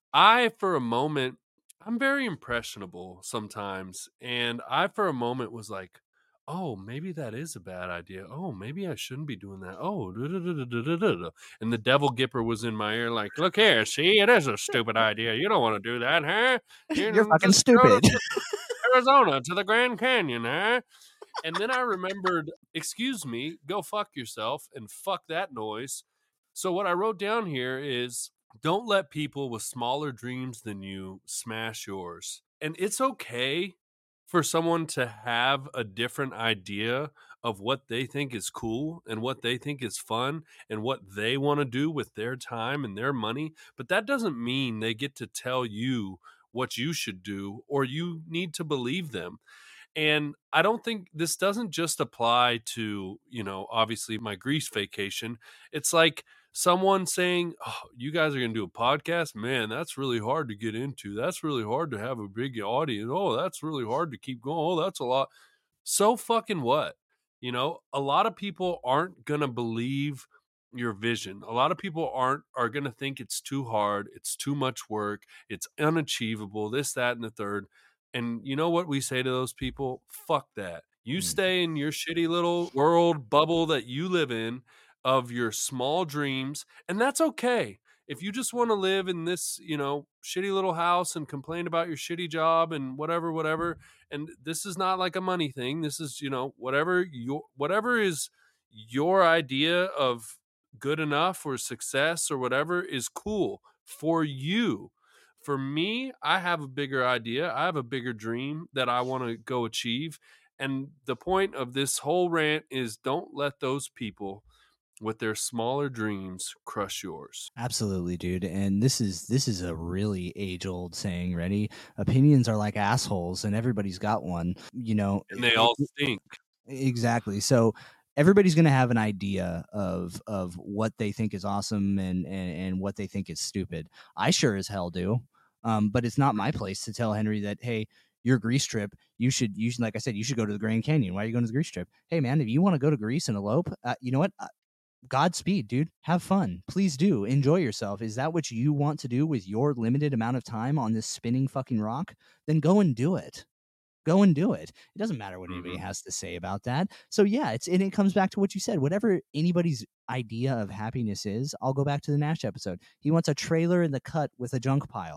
I, for a moment, I'm very impressionable sometimes. And I, for a moment, was like, oh, maybe that is a bad idea. Oh, maybe I shouldn't be doing that. Oh, da, da, da, da, da, da. And the devil Gipper was in my ear like, look here, see, it is a stupid idea. You don't want to do that, huh? You You're know, fucking just go to stupid. Arizona to the Grand Canyon, huh? And then I remembered, excuse me, go fuck yourself and fuck that noise. So what I wrote down here is, don't let people with smaller dreams than you smash yours. And it's okay for someone to have a different idea of what they think is cool and what they think is fun and what they want to do with their time and their money. But that doesn't mean they get to tell you what you should do or you need to believe them. And I don't think this doesn't just apply to, you know, obviously my Greece vacation. It's like someone saying, oh, you guys are going to do a podcast? Man, that's really hard to get into. That's really hard to have a big audience. Oh, that's really hard to keep going. Oh, that's a lot. So fucking what? You know, a lot of people aren't going to believe your vision. A lot of people aren't are going to think it's too hard. It's too much work. It's unachievable, this, that, and the third. And you know what we say to those people? Fuck that. You Mm. stay in your shitty little world bubble that you live in of your small dreams. And that's okay. If you just want to live in this, you know, shitty little house and complain about your shitty job and whatever, whatever. And this is not like a money thing. This is, you know, whatever your, whatever is your idea of good enough or success or whatever is cool for you. For me, I have a bigger idea. I have a bigger dream that I want to go achieve. And the point of this whole rant is don't let those people with their smaller dreams crush yours. Absolutely, dude. And this is this is a really age-old saying. Ready? Opinions are like assholes, and everybody's got one. You know, And they all stink. Exactly. So everybody's going to have an idea of of what they think is awesome and, and and what they think is stupid. I sure as hell do. Um, but it's not my place to tell Henry that, hey, your Greece trip, you should, you should, like I said, you should go to the Grand Canyon. Why are you going to the Greece trip? Hey, man, if you want to go to Greece and elope, uh, you know what? Uh, Godspeed, dude. Have fun. Please do. Enjoy yourself. Is that what you want to do with your limited amount of time on this spinning fucking rock? Then go and do it. Go and do it. It doesn't matter what anybody Mhm. has to say about that. So yeah, it's and it comes back to what you said. Whatever anybody's idea of happiness is, I'll go back to the Nash episode. He wants a trailer in the cut with a junk pile,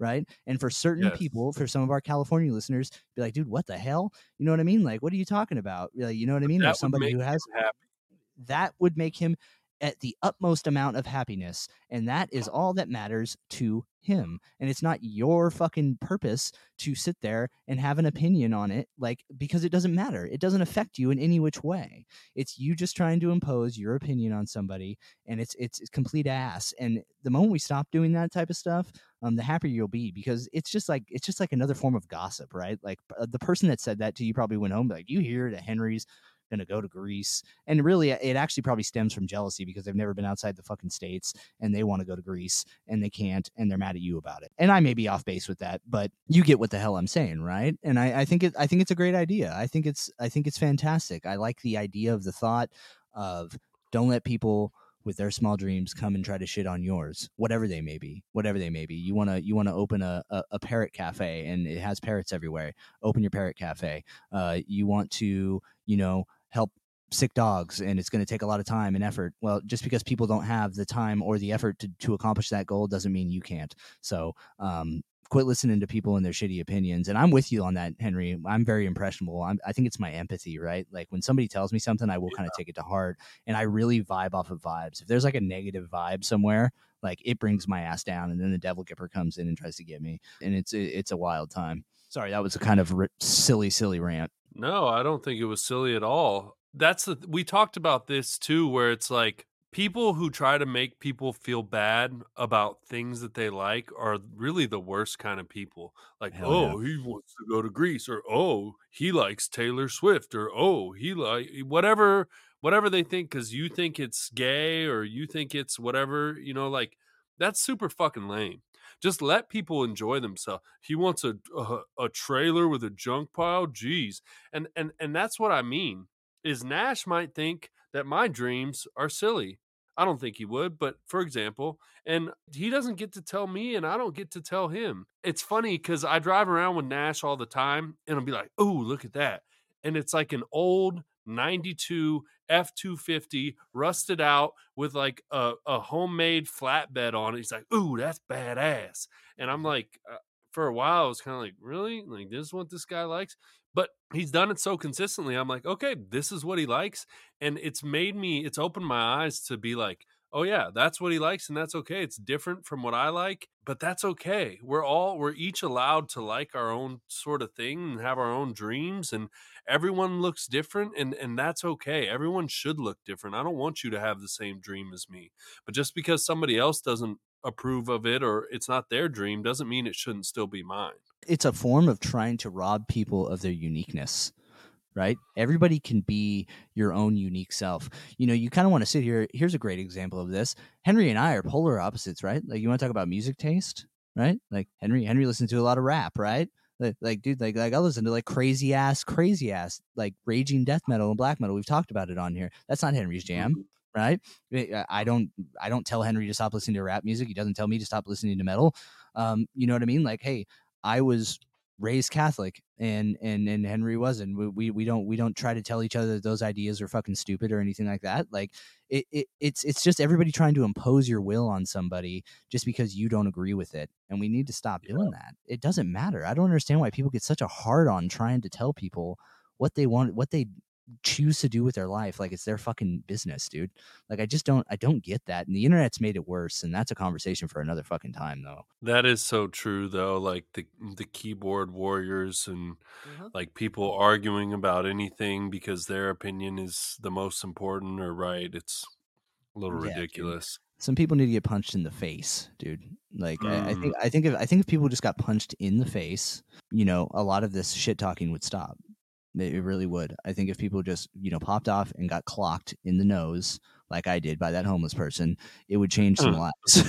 right? And for certain Yes. people, for some of our California listeners, be like, dude, what the hell? You know what I mean? Like, what are you talking about? Like, you know what I mean? That There's would somebody make who him has happy. that would make him at the utmost amount of happiness, and that is all that matters to him. And it's not your fucking purpose to sit there and have an opinion on it, like, because it doesn't matter. It doesn't affect you in any which way. It's you just trying to impose your opinion on somebody, and it's it's, it's complete ass. And the moment we stop doing that type of stuff, um, the happier you'll be, because it's just like it's just like another form of gossip, right? Like uh, the person that said that to you probably went home like, you hear that Henry's gonna go to Greece, and really it actually probably stems from jealousy because they've never been outside the fucking states and they want to go to Greece and they can't, and they're mad at you about it. And I may be off base with that, but you get what the hell I'm saying, right? And I, I think it I think it's a great idea. I think it's I think it's fantastic. I like the idea of the thought of don't let people with their small dreams come and try to shit on yours, whatever they may be, whatever they may be. You want to you want to open a, a, a parrot cafe and it has parrots everywhere. Open your parrot cafe. Uh, you want to, you know, help sick dogs and it's going to take a lot of time and effort. Well, just because people don't have the time or the effort to, to accomplish that goal doesn't mean you can't. So, um, quit listening to people and their shitty opinions. And I'm with you on that, Henry. I'm very impressionable. I'm, I think it's my empathy, right? Like when somebody tells me something, I will kind of take it to heart, and I really vibe off of vibes. If there's like a negative vibe somewhere, like it brings my ass down, and then the devil gipper comes in and tries to get me, and it's it, it's a wild time. Sorry, that was a kind of r- silly, silly rant. No, I don't think it was silly at all. That's the we talked about this too, where it's like people who try to make people feel bad about things that they like are really the worst kind of people. Like, Hell oh, he wants to go to Greece, or oh, he likes Taylor Swift, or oh, he like whatever whatever they think because you think it's gay or you think it's whatever, you know, like that's super fucking lame. Just let people enjoy themselves. He wants a, a a trailer with a junk pile. Jeez. And and and that's what I mean. Is Nash might think that my dreams are silly. I don't think he would, but for example, and he doesn't get to tell me and I don't get to tell him. It's funny because I drive around with Nash all the time and I'll be like, oh, look at that. And it's like an old ninety-two F two fifty rusted out with like a, a homemade flatbed on it. He's like, ooh, that's badass. And I'm like, uh, for a while, I was kind of like, really? Like, this is what this guy likes? But he's done it so consistently. I'm like, okay, this is what he likes. And it's made me, it's opened my eyes to be like, oh yeah, that's what he likes. And that's okay. It's different from what I like, but that's okay. We're all, we're each allowed to like our own sort of thing and have our own dreams, and everyone looks different, and, and that's okay. Everyone should look different. I don't want you to have the same dream as me, but just because somebody else doesn't approve of it or it's not their dream doesn't mean it shouldn't still be mine. It's a form of trying to rob people of their uniqueness, right? Everybody can be your own unique self. You know, you kind of want to sit here. Here's a great example of this. Henry and I are polar opposites, right? Like, you want to talk about music taste, right? Like Henry, Henry listens to a lot of rap, right? Like, like dude, like, like I listen to like crazy ass, crazy ass, like raging death metal and black metal. We've talked about it on here. That's not Henry's jam. Mm-hmm. Right. I don't I don't tell Henry to stop listening to rap music. He doesn't tell me to stop listening to metal. Um, you know what I mean? Like, hey, I was raised Catholic and and and Henry wasn't. We, we we don't we don't try to tell each other that those ideas are fucking stupid or anything like that. Like it, it it's it's just everybody trying to impose your will on somebody just because you don't agree with it. And we need to stop yeah. doing that. It doesn't matter. I don't understand why people get such a hard on trying to tell people what they want, what they choose to do with their life, like it's their fucking business, dude. Like I just don't I don't get that, and the internet's made it worse, and that's a conversation for another fucking time though. That is so true though. Like the the keyboard warriors and mm-hmm. like people arguing about anything because their opinion is the most important or right. It's a little yeah, ridiculous. Dude. Some people need to get punched in the face, dude. Like mm. I, I think I think if I think if people just got punched in the face, you know, a lot of this shit talking would stop. It really would. I think if people just, you know, popped off and got clocked in the nose like I did by that homeless person, it would change some lives. is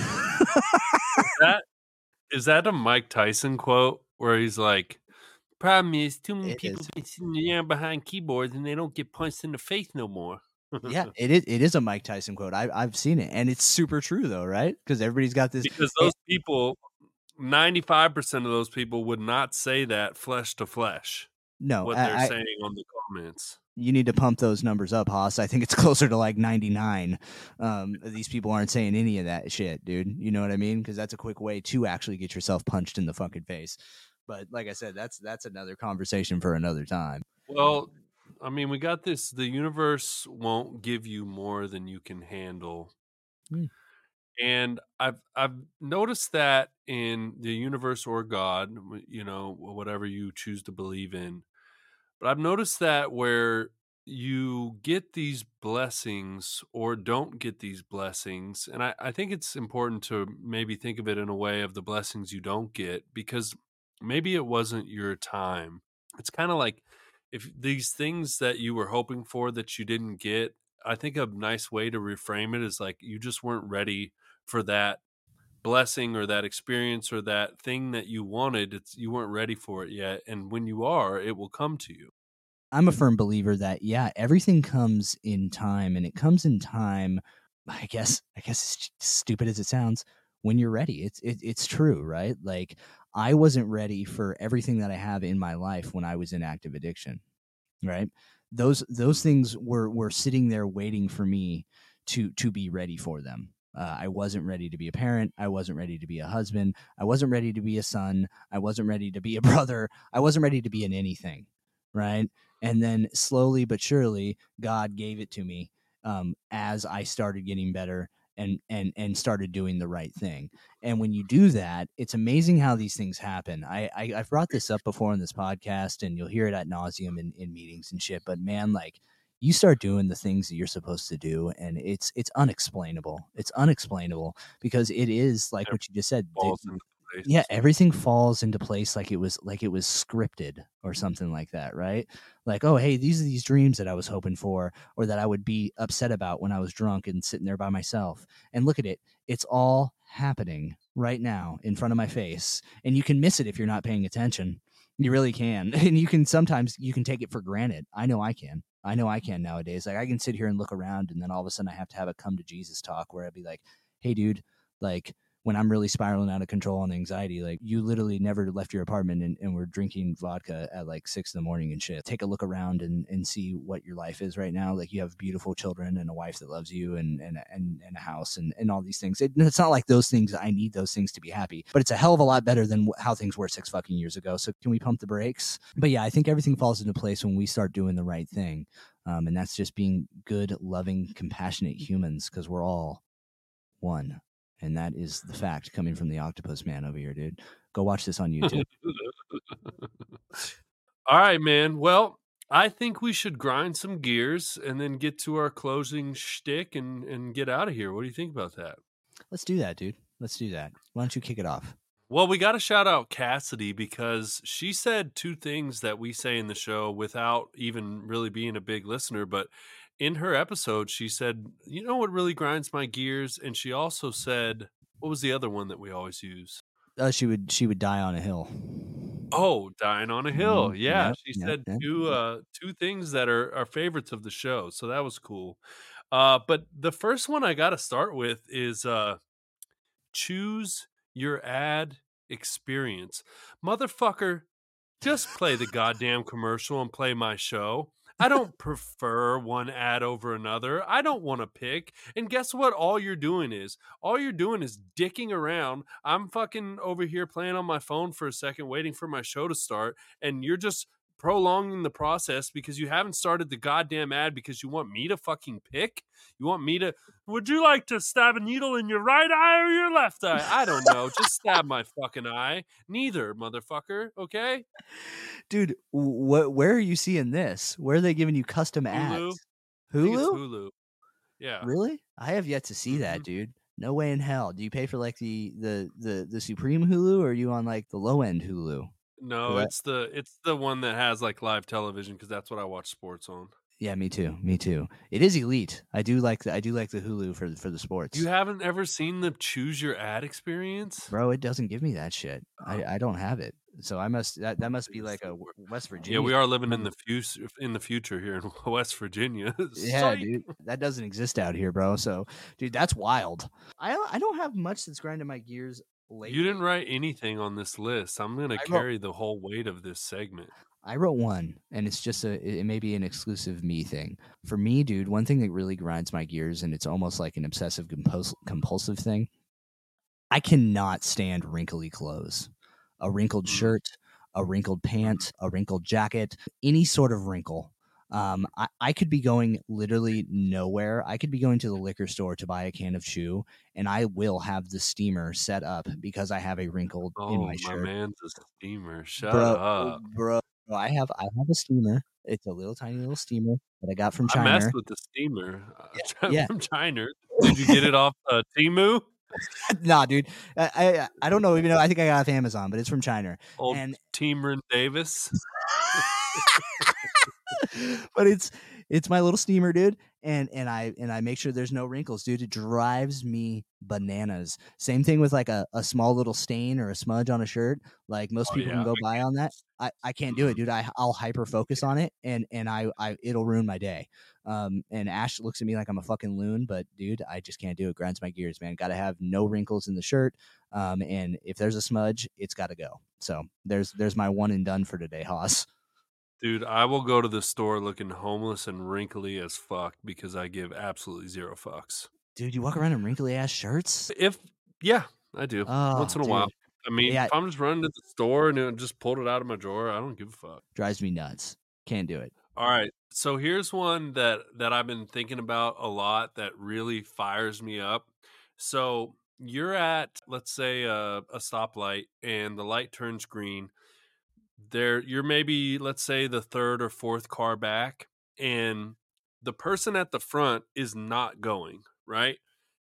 that is that a Mike Tyson quote where he's like, problem is too many it people is. Be sitting there behind keyboards and they don't get punched in the face no more. Yeah, it is. It is a Mike Tyson quote. I, I've seen it, and it's super true though, right? Because everybody's got this. Because those it, people, ninety-five percent of those people would not say that flesh to flesh. No, what they're I, saying on the comments. you need to pump those numbers up, Haas. I think it's closer to like ninety-nine. Um, these people aren't saying any of that shit, dude. You know what I mean? Because that's a quick way to actually get yourself punched in the fucking face. But like I said, that's that's another conversation for another time. Well, I mean, we got this. The universe won't give you more than you can handle. Hmm. And I've I've noticed that in the universe or God, you know, whatever you choose to believe in. But I've noticed that where you get these blessings or don't get these blessings, and I, I think it's important to maybe think of it in a way of the blessings you don't get, because maybe it wasn't your time. It's kind of like if these things that you were hoping for that you didn't get, I think a nice way to reframe it is like you just weren't ready for that blessing or that experience or that thing that you wanted. It's you weren't ready for it yet, and when you are, it will come to you. I'm a firm believer that yeah, everything comes in time, and it comes in time. I guess I guess as stupid as it sounds, when you're ready. It's it, it's true, right? Like I wasn't ready for everything that I have in my life when I was in active addiction, right? Those those things were were sitting there waiting for me to to be ready for them. Uh, I wasn't ready to be a parent. I wasn't ready to be a husband. I wasn't ready to be a son. I wasn't ready to be a brother. I wasn't ready to be in anything, right? And then slowly but surely, God gave it to me um, as I started getting better and and and started doing the right thing. And when you do that, it's amazing how these things happen. I, I I've brought this up before in this podcast, and you'll hear it ad nauseum in, in meetings and shit. But man, like you start doing the things that you're supposed to do, and it's it's unexplainable. It's unexplainable because it is like what you just said. Falls the- into place. yeah, everything falls into place like it was like it was scripted or something like that, right? Like, oh, hey, these are these dreams that I was hoping for or that I would be upset about when I was drunk and sitting there by myself. And look at it. It's all happening right now in front of my face. And you can miss it if you're not paying attention. You really can. And you can sometimes you can take it for granted. I know I can. I know I can nowadays. Like I can sit here and look around and then all of a sudden I have to have a come to Jesus talk where I'd be like, hey, dude, like when I'm really spiraling out of control and anxiety, like you literally never left your apartment and, and we're drinking vodka at like six in the morning and shit. Take a look around and, and see what your life is right now. Like you have beautiful children and a wife that loves you and and and, and a house and, and all these things. It, it's not like those things, I need those things to be happy, but it's a hell of a lot better than how things were six fucking years ago. So can we pump the brakes? But yeah, I think everything falls into place when we start doing the right thing. Um, and that's just being good, loving, compassionate humans because we're all one. And that is the fact coming from the octopus man over here, dude. Go watch this on YouTube. All right, man. Well, I think we should grind some gears and then get to our closing shtick and, and get out of here. What do you think about that? Let's do that, dude. Let's do that. Why don't you kick it off? Well, we got to shout out Cassidy because she said two things that we say in the show without even really being a big listener. But in her episode, she said, you know what really grinds my gears? And she also said, what was the other one that we always use? Uh, she would she would die on a hill. Oh, dying on a hill. Mhm. Yeah, Yep, she yep, said yep. two uh, two things that are, are favorites of the show. So that was cool. Uh, but the first one I got to start with is uh, choose your ad experience. Motherfucker, just play the goddamn commercial and play my show. I don't prefer one ad over another. I don't want to pick. And guess what? All you're doing is, all you're doing is dicking around. I'm fucking over here playing on my phone for a second, waiting for my show to start. And you're just prolonging the process because you haven't started the goddamn ad because you want me to fucking pick. You want me to, would you like to stab a needle in your right eye or your left eye? I don't know. Just stab my fucking eye. Neither, motherfucker. Okay? Dude, wh- where are you seeing this? Where are they giving you custom Hulu. ads? I think it's Hulu? Hulu. Yeah. Really? I have yet to see that, Mhm. dude. No way in hell. Do you pay for like the the the, the Supreme Hulu or are you on like the low end Hulu? No, That- it's the it's the one that has like live television because that's what I watch sports on. Yeah, me too. Me too. It is elite. I do like the I do like the Hulu for for the sports. You haven't ever seen the choose your ad experience? Bro, it doesn't give me that shit. I, I don't have it. So I must that, that must be It's like the a wor- West Virginia. Yeah, we are living in the future in the future here in West Virginia. Yeah, Psych. dude. That doesn't exist out here, bro. So, dude, that's wild. I I don't have much that's grinding my gears lately. You didn't write anything on this list. I'm gonna I wrote- carry the whole weight of this segment. I wrote one, and it's just a it may be an exclusive me thing. For me, dude, one thing that really grinds my gears, and it's almost like an obsessive compuls- compulsive thing. I cannot stand wrinkly clothes. A wrinkled Mm. shirt, a wrinkled pant, a wrinkled jacket, any sort of wrinkle. Um, I, I could be going literally nowhere. I could be going to the liquor store to buy a can of chew, and I will have the steamer set up because I have a wrinkle in Oh, my my shirt. man's a steamer. Shut Bro, up. bro, bro, I have I have a steamer. It's a little tiny little steamer that I got from I messed China. with the steamer Yeah, uh, yeah. from China. Did you get it off uh, Temu? Nah, dude. I, I I don't know even though I think I got it off Amazon, but it's from China. Old And Teamrin Davis. but it's it's my little steamer, dude, and and I and I make sure there's no wrinkles, dude. It drives me bananas. Same thing with like a, a small little stain or a smudge on a shirt. Like most Oh, people yeah, can go I by on that. I, I can't do it, Mm. dude. I I'll hyper focus on it, and and I I it'll ruin my day. Um, and Ash looks at me like I'm a fucking loon, but dude, I just can't do it. Grinds my gears, man. Got to have no wrinkles in the shirt. Um, and if there's a smudge, it's got to go. So there's there's my one and done for today, Haas. Dude, I will go to the store looking homeless and wrinkly as fuck because I give absolutely zero fucks. Dude, you walk around in wrinkly ass shirts? If yeah, I do Oh, once in a while. dude. I mean, Yeah. if I'm just running to the store and it just pulled it out of my drawer, I don't give a fuck. Drives me nuts. Can't do it. All right, so here's one that that I've been thinking about a lot that really fires me up. So you're at, let's say, a, a stoplight, and the light turns green. There, you're maybe, let's say, the third or fourth car back, and the person at the front is not going, right?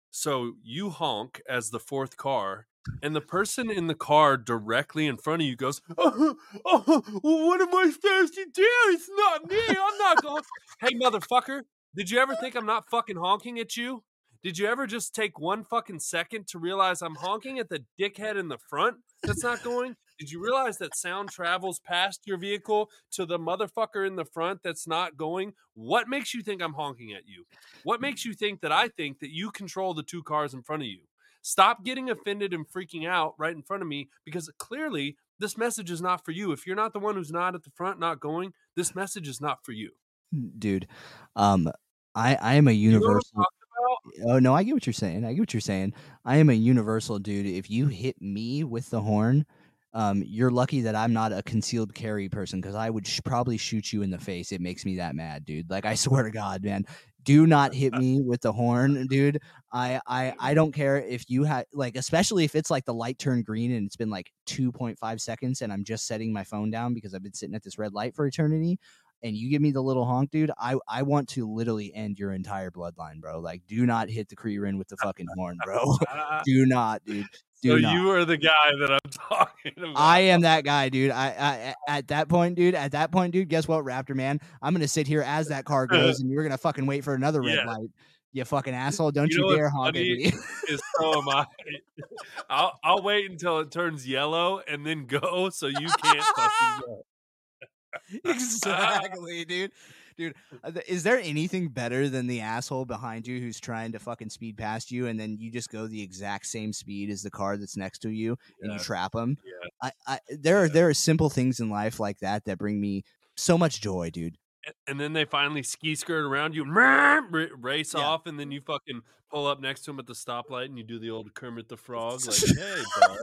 So you honk as the fourth car, and the person in the car directly in front of you goes, oh, oh, well, what am I supposed to do? It's not me. I'm not going. Hey, motherfucker, did you ever think I'm not fucking honking at you? Did you ever just take one fucking second to realize I'm honking at the dickhead in the front that's not going? Did you realize that sound travels past your vehicle to the motherfucker in the front that's not going? What makes you think I'm honking at you? What makes you think that I think that you control the two cars in front of you? Stop getting offended and freaking out right in front of me, because clearly this message is not for you. If you're not the one who's not at the front, not going, this message is not for you. Dude, um, I, I am a You know what I'm universal. talking about? Oh, no, I get what you're saying. I get what you're saying. I am a universal dude. If you hit me with the horn, um, you're lucky that I'm not a concealed carry person, because I would sh- probably shoot you in the face. It makes me that mad, dude. Like, I swear to God, man. Do not hit me with the horn, dude. I I, I don't care if you had, like, especially if it's like the light turned green and it's been like two point five seconds and I'm just setting my phone down because I've been sitting at this red light for eternity, and you give me the little honk, dude, I, I want to literally end your entire bloodline, bro. Like, do not hit the Creerin with the fucking horn, bro. Do not, dude. Do So not. you are the guy that I'm talking about. I am that guy, dude. I, I at that point, dude. At that point, dude. Guess what, Raptor man? I'm gonna sit here as that car goes, and you're gonna fucking wait for another red Yeah. light. You fucking asshole! Don't You you, know dare what's honk at funny me. is so am I. I'll I'll wait until it turns yellow and then go, so you can't fucking go. Exactly, dude. Dude, is there anything better than the asshole behind you who's trying to fucking speed past you, and then you just go the exact same speed as the car that's next to you, and Yeah. you trap them? Yeah. I, I there are Yeah. there are simple things in life like that that bring me so much joy, dude. And then they finally ski skirt around you, r- race Yeah. off, and then you fucking pull up next to them at the stoplight, and you do the old Kermit the Frog, like, "Hey, bud,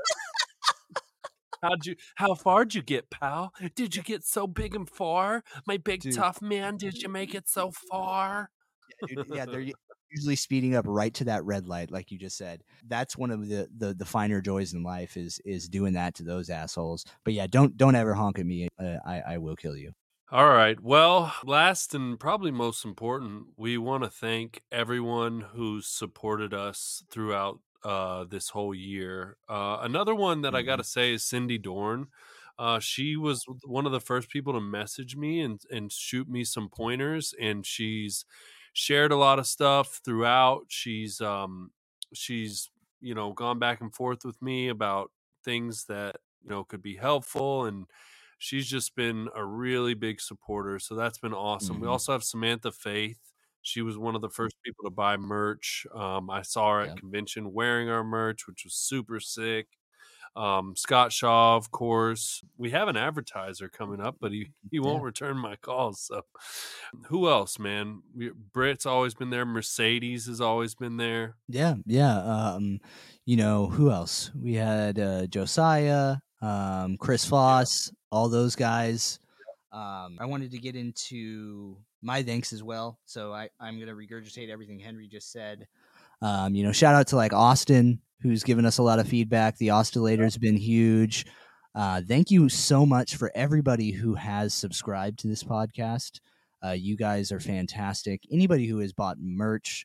how'd you? How far'd you get, pal? Did you get so big and far, my big Dude. tough man? Did you make it so far?" Yeah, dude, yeah, they're usually speeding up right to that red light, like you just said. That's one of the, the the finer joys in life is is doing that to those assholes. But yeah, don't don't ever honk at me. Uh, I I will kill you. All right. Well, last and probably most important, we want to thank everyone who's supported us throughout uh, this whole year. Uh, another one that I got to say is Cindy Dorn. Uh, she was one of the first people to message me and, and shoot me some pointers, and she's shared a lot of stuff throughout. She's um, she's you know gone back and forth with me about things that you know could be helpful, and she's just been a really big supporter. So that's been awesome. Mhm. We also have Samantha Faith. She was one of the first people to buy merch. Um, I saw her at Yep. convention wearing our merch, which was super sick. Um, Scott Shaw, of course. We have an advertiser coming up, but he, he won't Yeah. return my calls. So who else, man? We, Britt's always been there. Mercedes has always been there. Yeah, yeah. Um, you know, who else? We had uh, Josiah, um, Chris Foss, all those guys. Um, I wanted to get into my thanks as well, so I, I'm going to regurgitate everything Henry just said. Um, you know, shout out to like Austin, who's given us a lot of feedback. The oscillator's been huge. Uh, thank you so much for everybody who has subscribed to this podcast. Uh, you guys are fantastic. Anybody who has bought merch,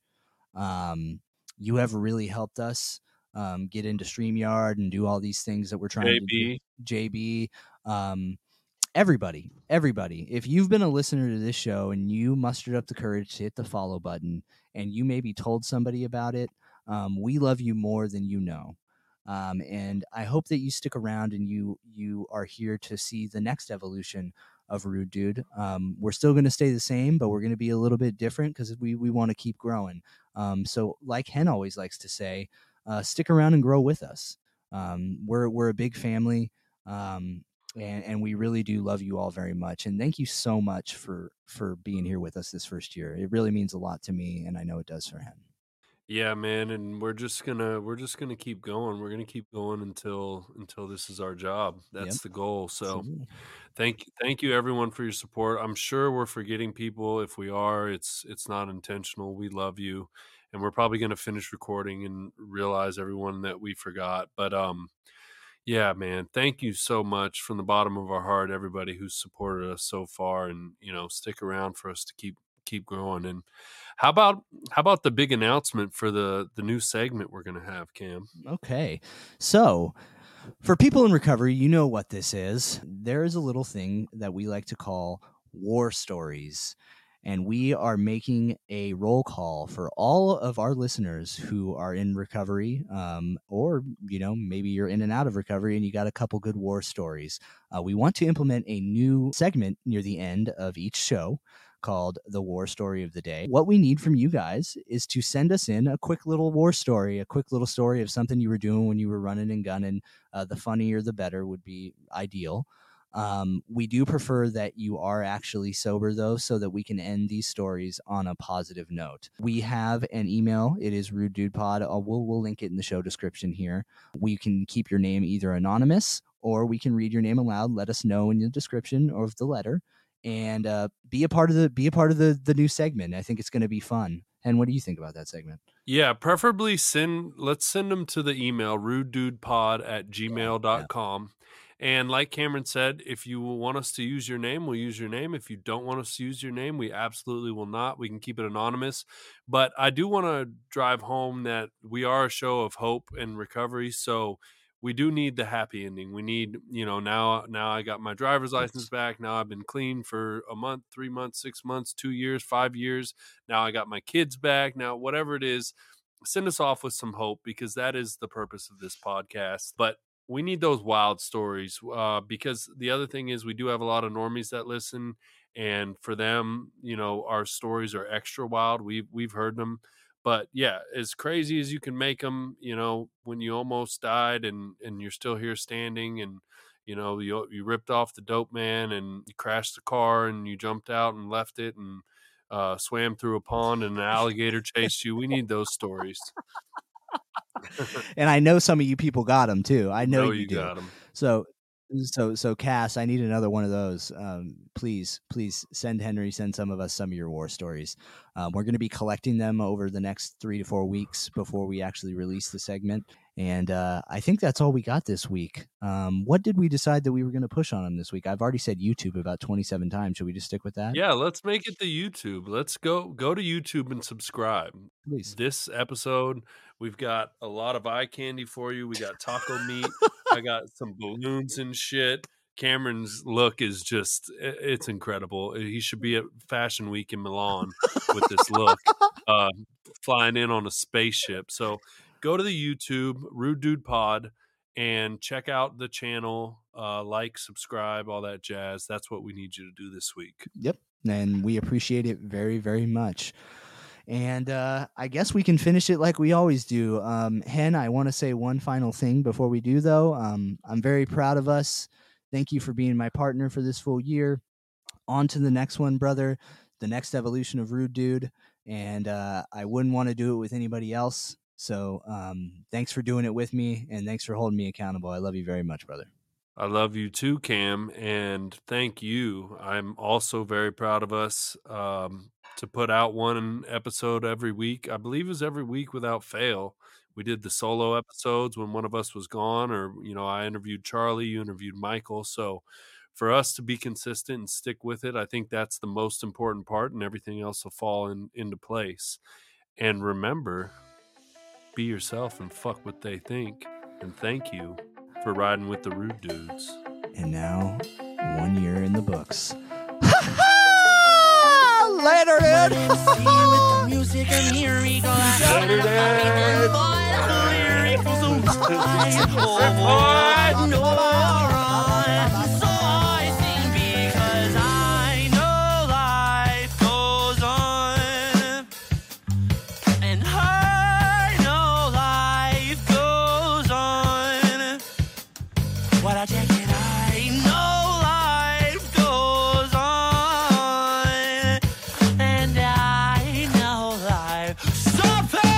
um, you have really helped us um, get into StreamYard and do all these things that we're trying J to B. do. J B, um, everybody, everybody. If you've been a listener to this show and you mustered up the courage to hit the follow button and you maybe told somebody about it, um, we love you more than you know. Um, and I hope that you stick around and you you are here to see the next evolution of Rude Dude. Um, we're still going to stay the same, but we're going to be a little bit different because we, we want to keep growing. Um, so like Hen always likes to say, uh, stick around and grow with us. Um, we're, we're a big family. Um, and, and we really do love you all very much. And thank you so much for, for being here with us this first year. It really means a lot to me, and I know it does for him. Yeah, man, and we're just gonna we're just gonna keep going. We're gonna keep going until until this is our job. That's Yep. the goal. So Absolutely. thank thank you everyone for your support. I'm sure we're forgetting people. If we are, it's it's not intentional. We love you. And we're probably gonna finish recording and realize everyone that we forgot. But um yeah, man, thank you so much from the bottom of our heart, everybody who's supported us so far, and you know, stick around for us to keep keep growing. And how about how about the big announcement for the the new segment we're gonna have, Cam? Okay. So for people in recovery, you know what this is. There is a little thing that we like to call war stories. And we are making a roll call for all of our listeners who are in recovery, um, or, you know, maybe you're in and out of recovery and you got a couple good war stories. Uh, we want to implement a new segment near the end of each show called the War Story of the Day. What we need from you guys is to send us in a quick little war story, a quick little story of something you were doing when you were running and gunning. Uh, the funnier, the better would be ideal. Um, we do prefer that you are actually sober, though, so that we can end these stories on a positive note. We have an email. It is Rude Dude Pod. Uh, we'll, we'll link it in the show description here. We can keep your name either anonymous, or we can read your name aloud. Let us know in the description of the letter, and uh, be a part of the be a part of the the new segment. I think it's going to be fun. And what do you think about that segment? Yeah, preferably send let's send them to the email rudedudepod at gmail dot com. And like Cameron said, if you want us to use your name, we'll use your name. If you don't want us to use your name, we absolutely will not. We can keep it anonymous. But I do want to drive home that we are a show of hope and recovery. So we do need the happy ending. We need, you know, now now I got my driver's license back. Now I've been clean for a month, three months, six months, two years, five years. Now I got my kids back. Now, whatever it is, send us off with some hope, because that is the purpose of this podcast. But we need those wild stories, uh, because the other thing is we do have a lot of normies that listen, and for them, you know, our stories are extra wild. We've, we've heard them, but yeah, as crazy as you can make them, you know, when you almost died and, and you're still here standing, and, you know, you, you ripped off the dope man and you crashed the car and you jumped out and left it and uh, swam through a pond and an alligator chased you. We need those stories. And I know some of you people got them too. I know, know you, you do. got 'em. So, so, so Cass, I need another one of those. Um, please, please send Henry, send some of us some of your war stories. Um, we're going to be collecting them over the next three to four weeks before we actually release the segment. And uh, I think that's all we got this week. Um, what did we decide that we were going to push on them this week? I've already said YouTube about twenty-seven times. Should we just stick with that? Yeah, let's make it the YouTube. Let's go go to YouTube and subscribe. Please. This episode, we've got a lot of eye candy for you. We got taco meat. I got some balloons and shit. Cameron's look is just, it's incredible. He should be at Fashion Week in Milan with this look, uh, flying in on a spaceship. So go to the YouTube, Rude Dude Pod, and check out the channel. Uh, like, subscribe, all that jazz. That's what we need you to do this week. Yep. And we appreciate it very, very much. And uh, I guess we can finish it like we always do. Um, Hen, I want to say one final thing before we do, though. Um, I'm very proud of us. Thank you for being my partner for this full year. On to the next one, brother. The next evolution of Rude Dude. And uh, I wouldn't want to do it with anybody else. So um, thanks for doing it with me, and thanks for holding me accountable. I love you very much, brother. I love you too, Cam, and thank you. I'm also very proud of us um, to put out one episode every week. I believe it was every week without fail. We did the solo episodes when one of us was gone, or, you know, I interviewed Charlie, you interviewed Michael. So for us to be consistent and stick with it, I think that's the most important part, and everything else will fall in, into place. And remember, be yourself and fuck what they think. And thank you for riding with the Rude Dudes. And now, one year in the books. Later, dude. See you with the music, and here we go. Later, dude. So I sing because I know life goes on, and I know life goes on. What I check it, I know life goes on, and I know life. Stop it!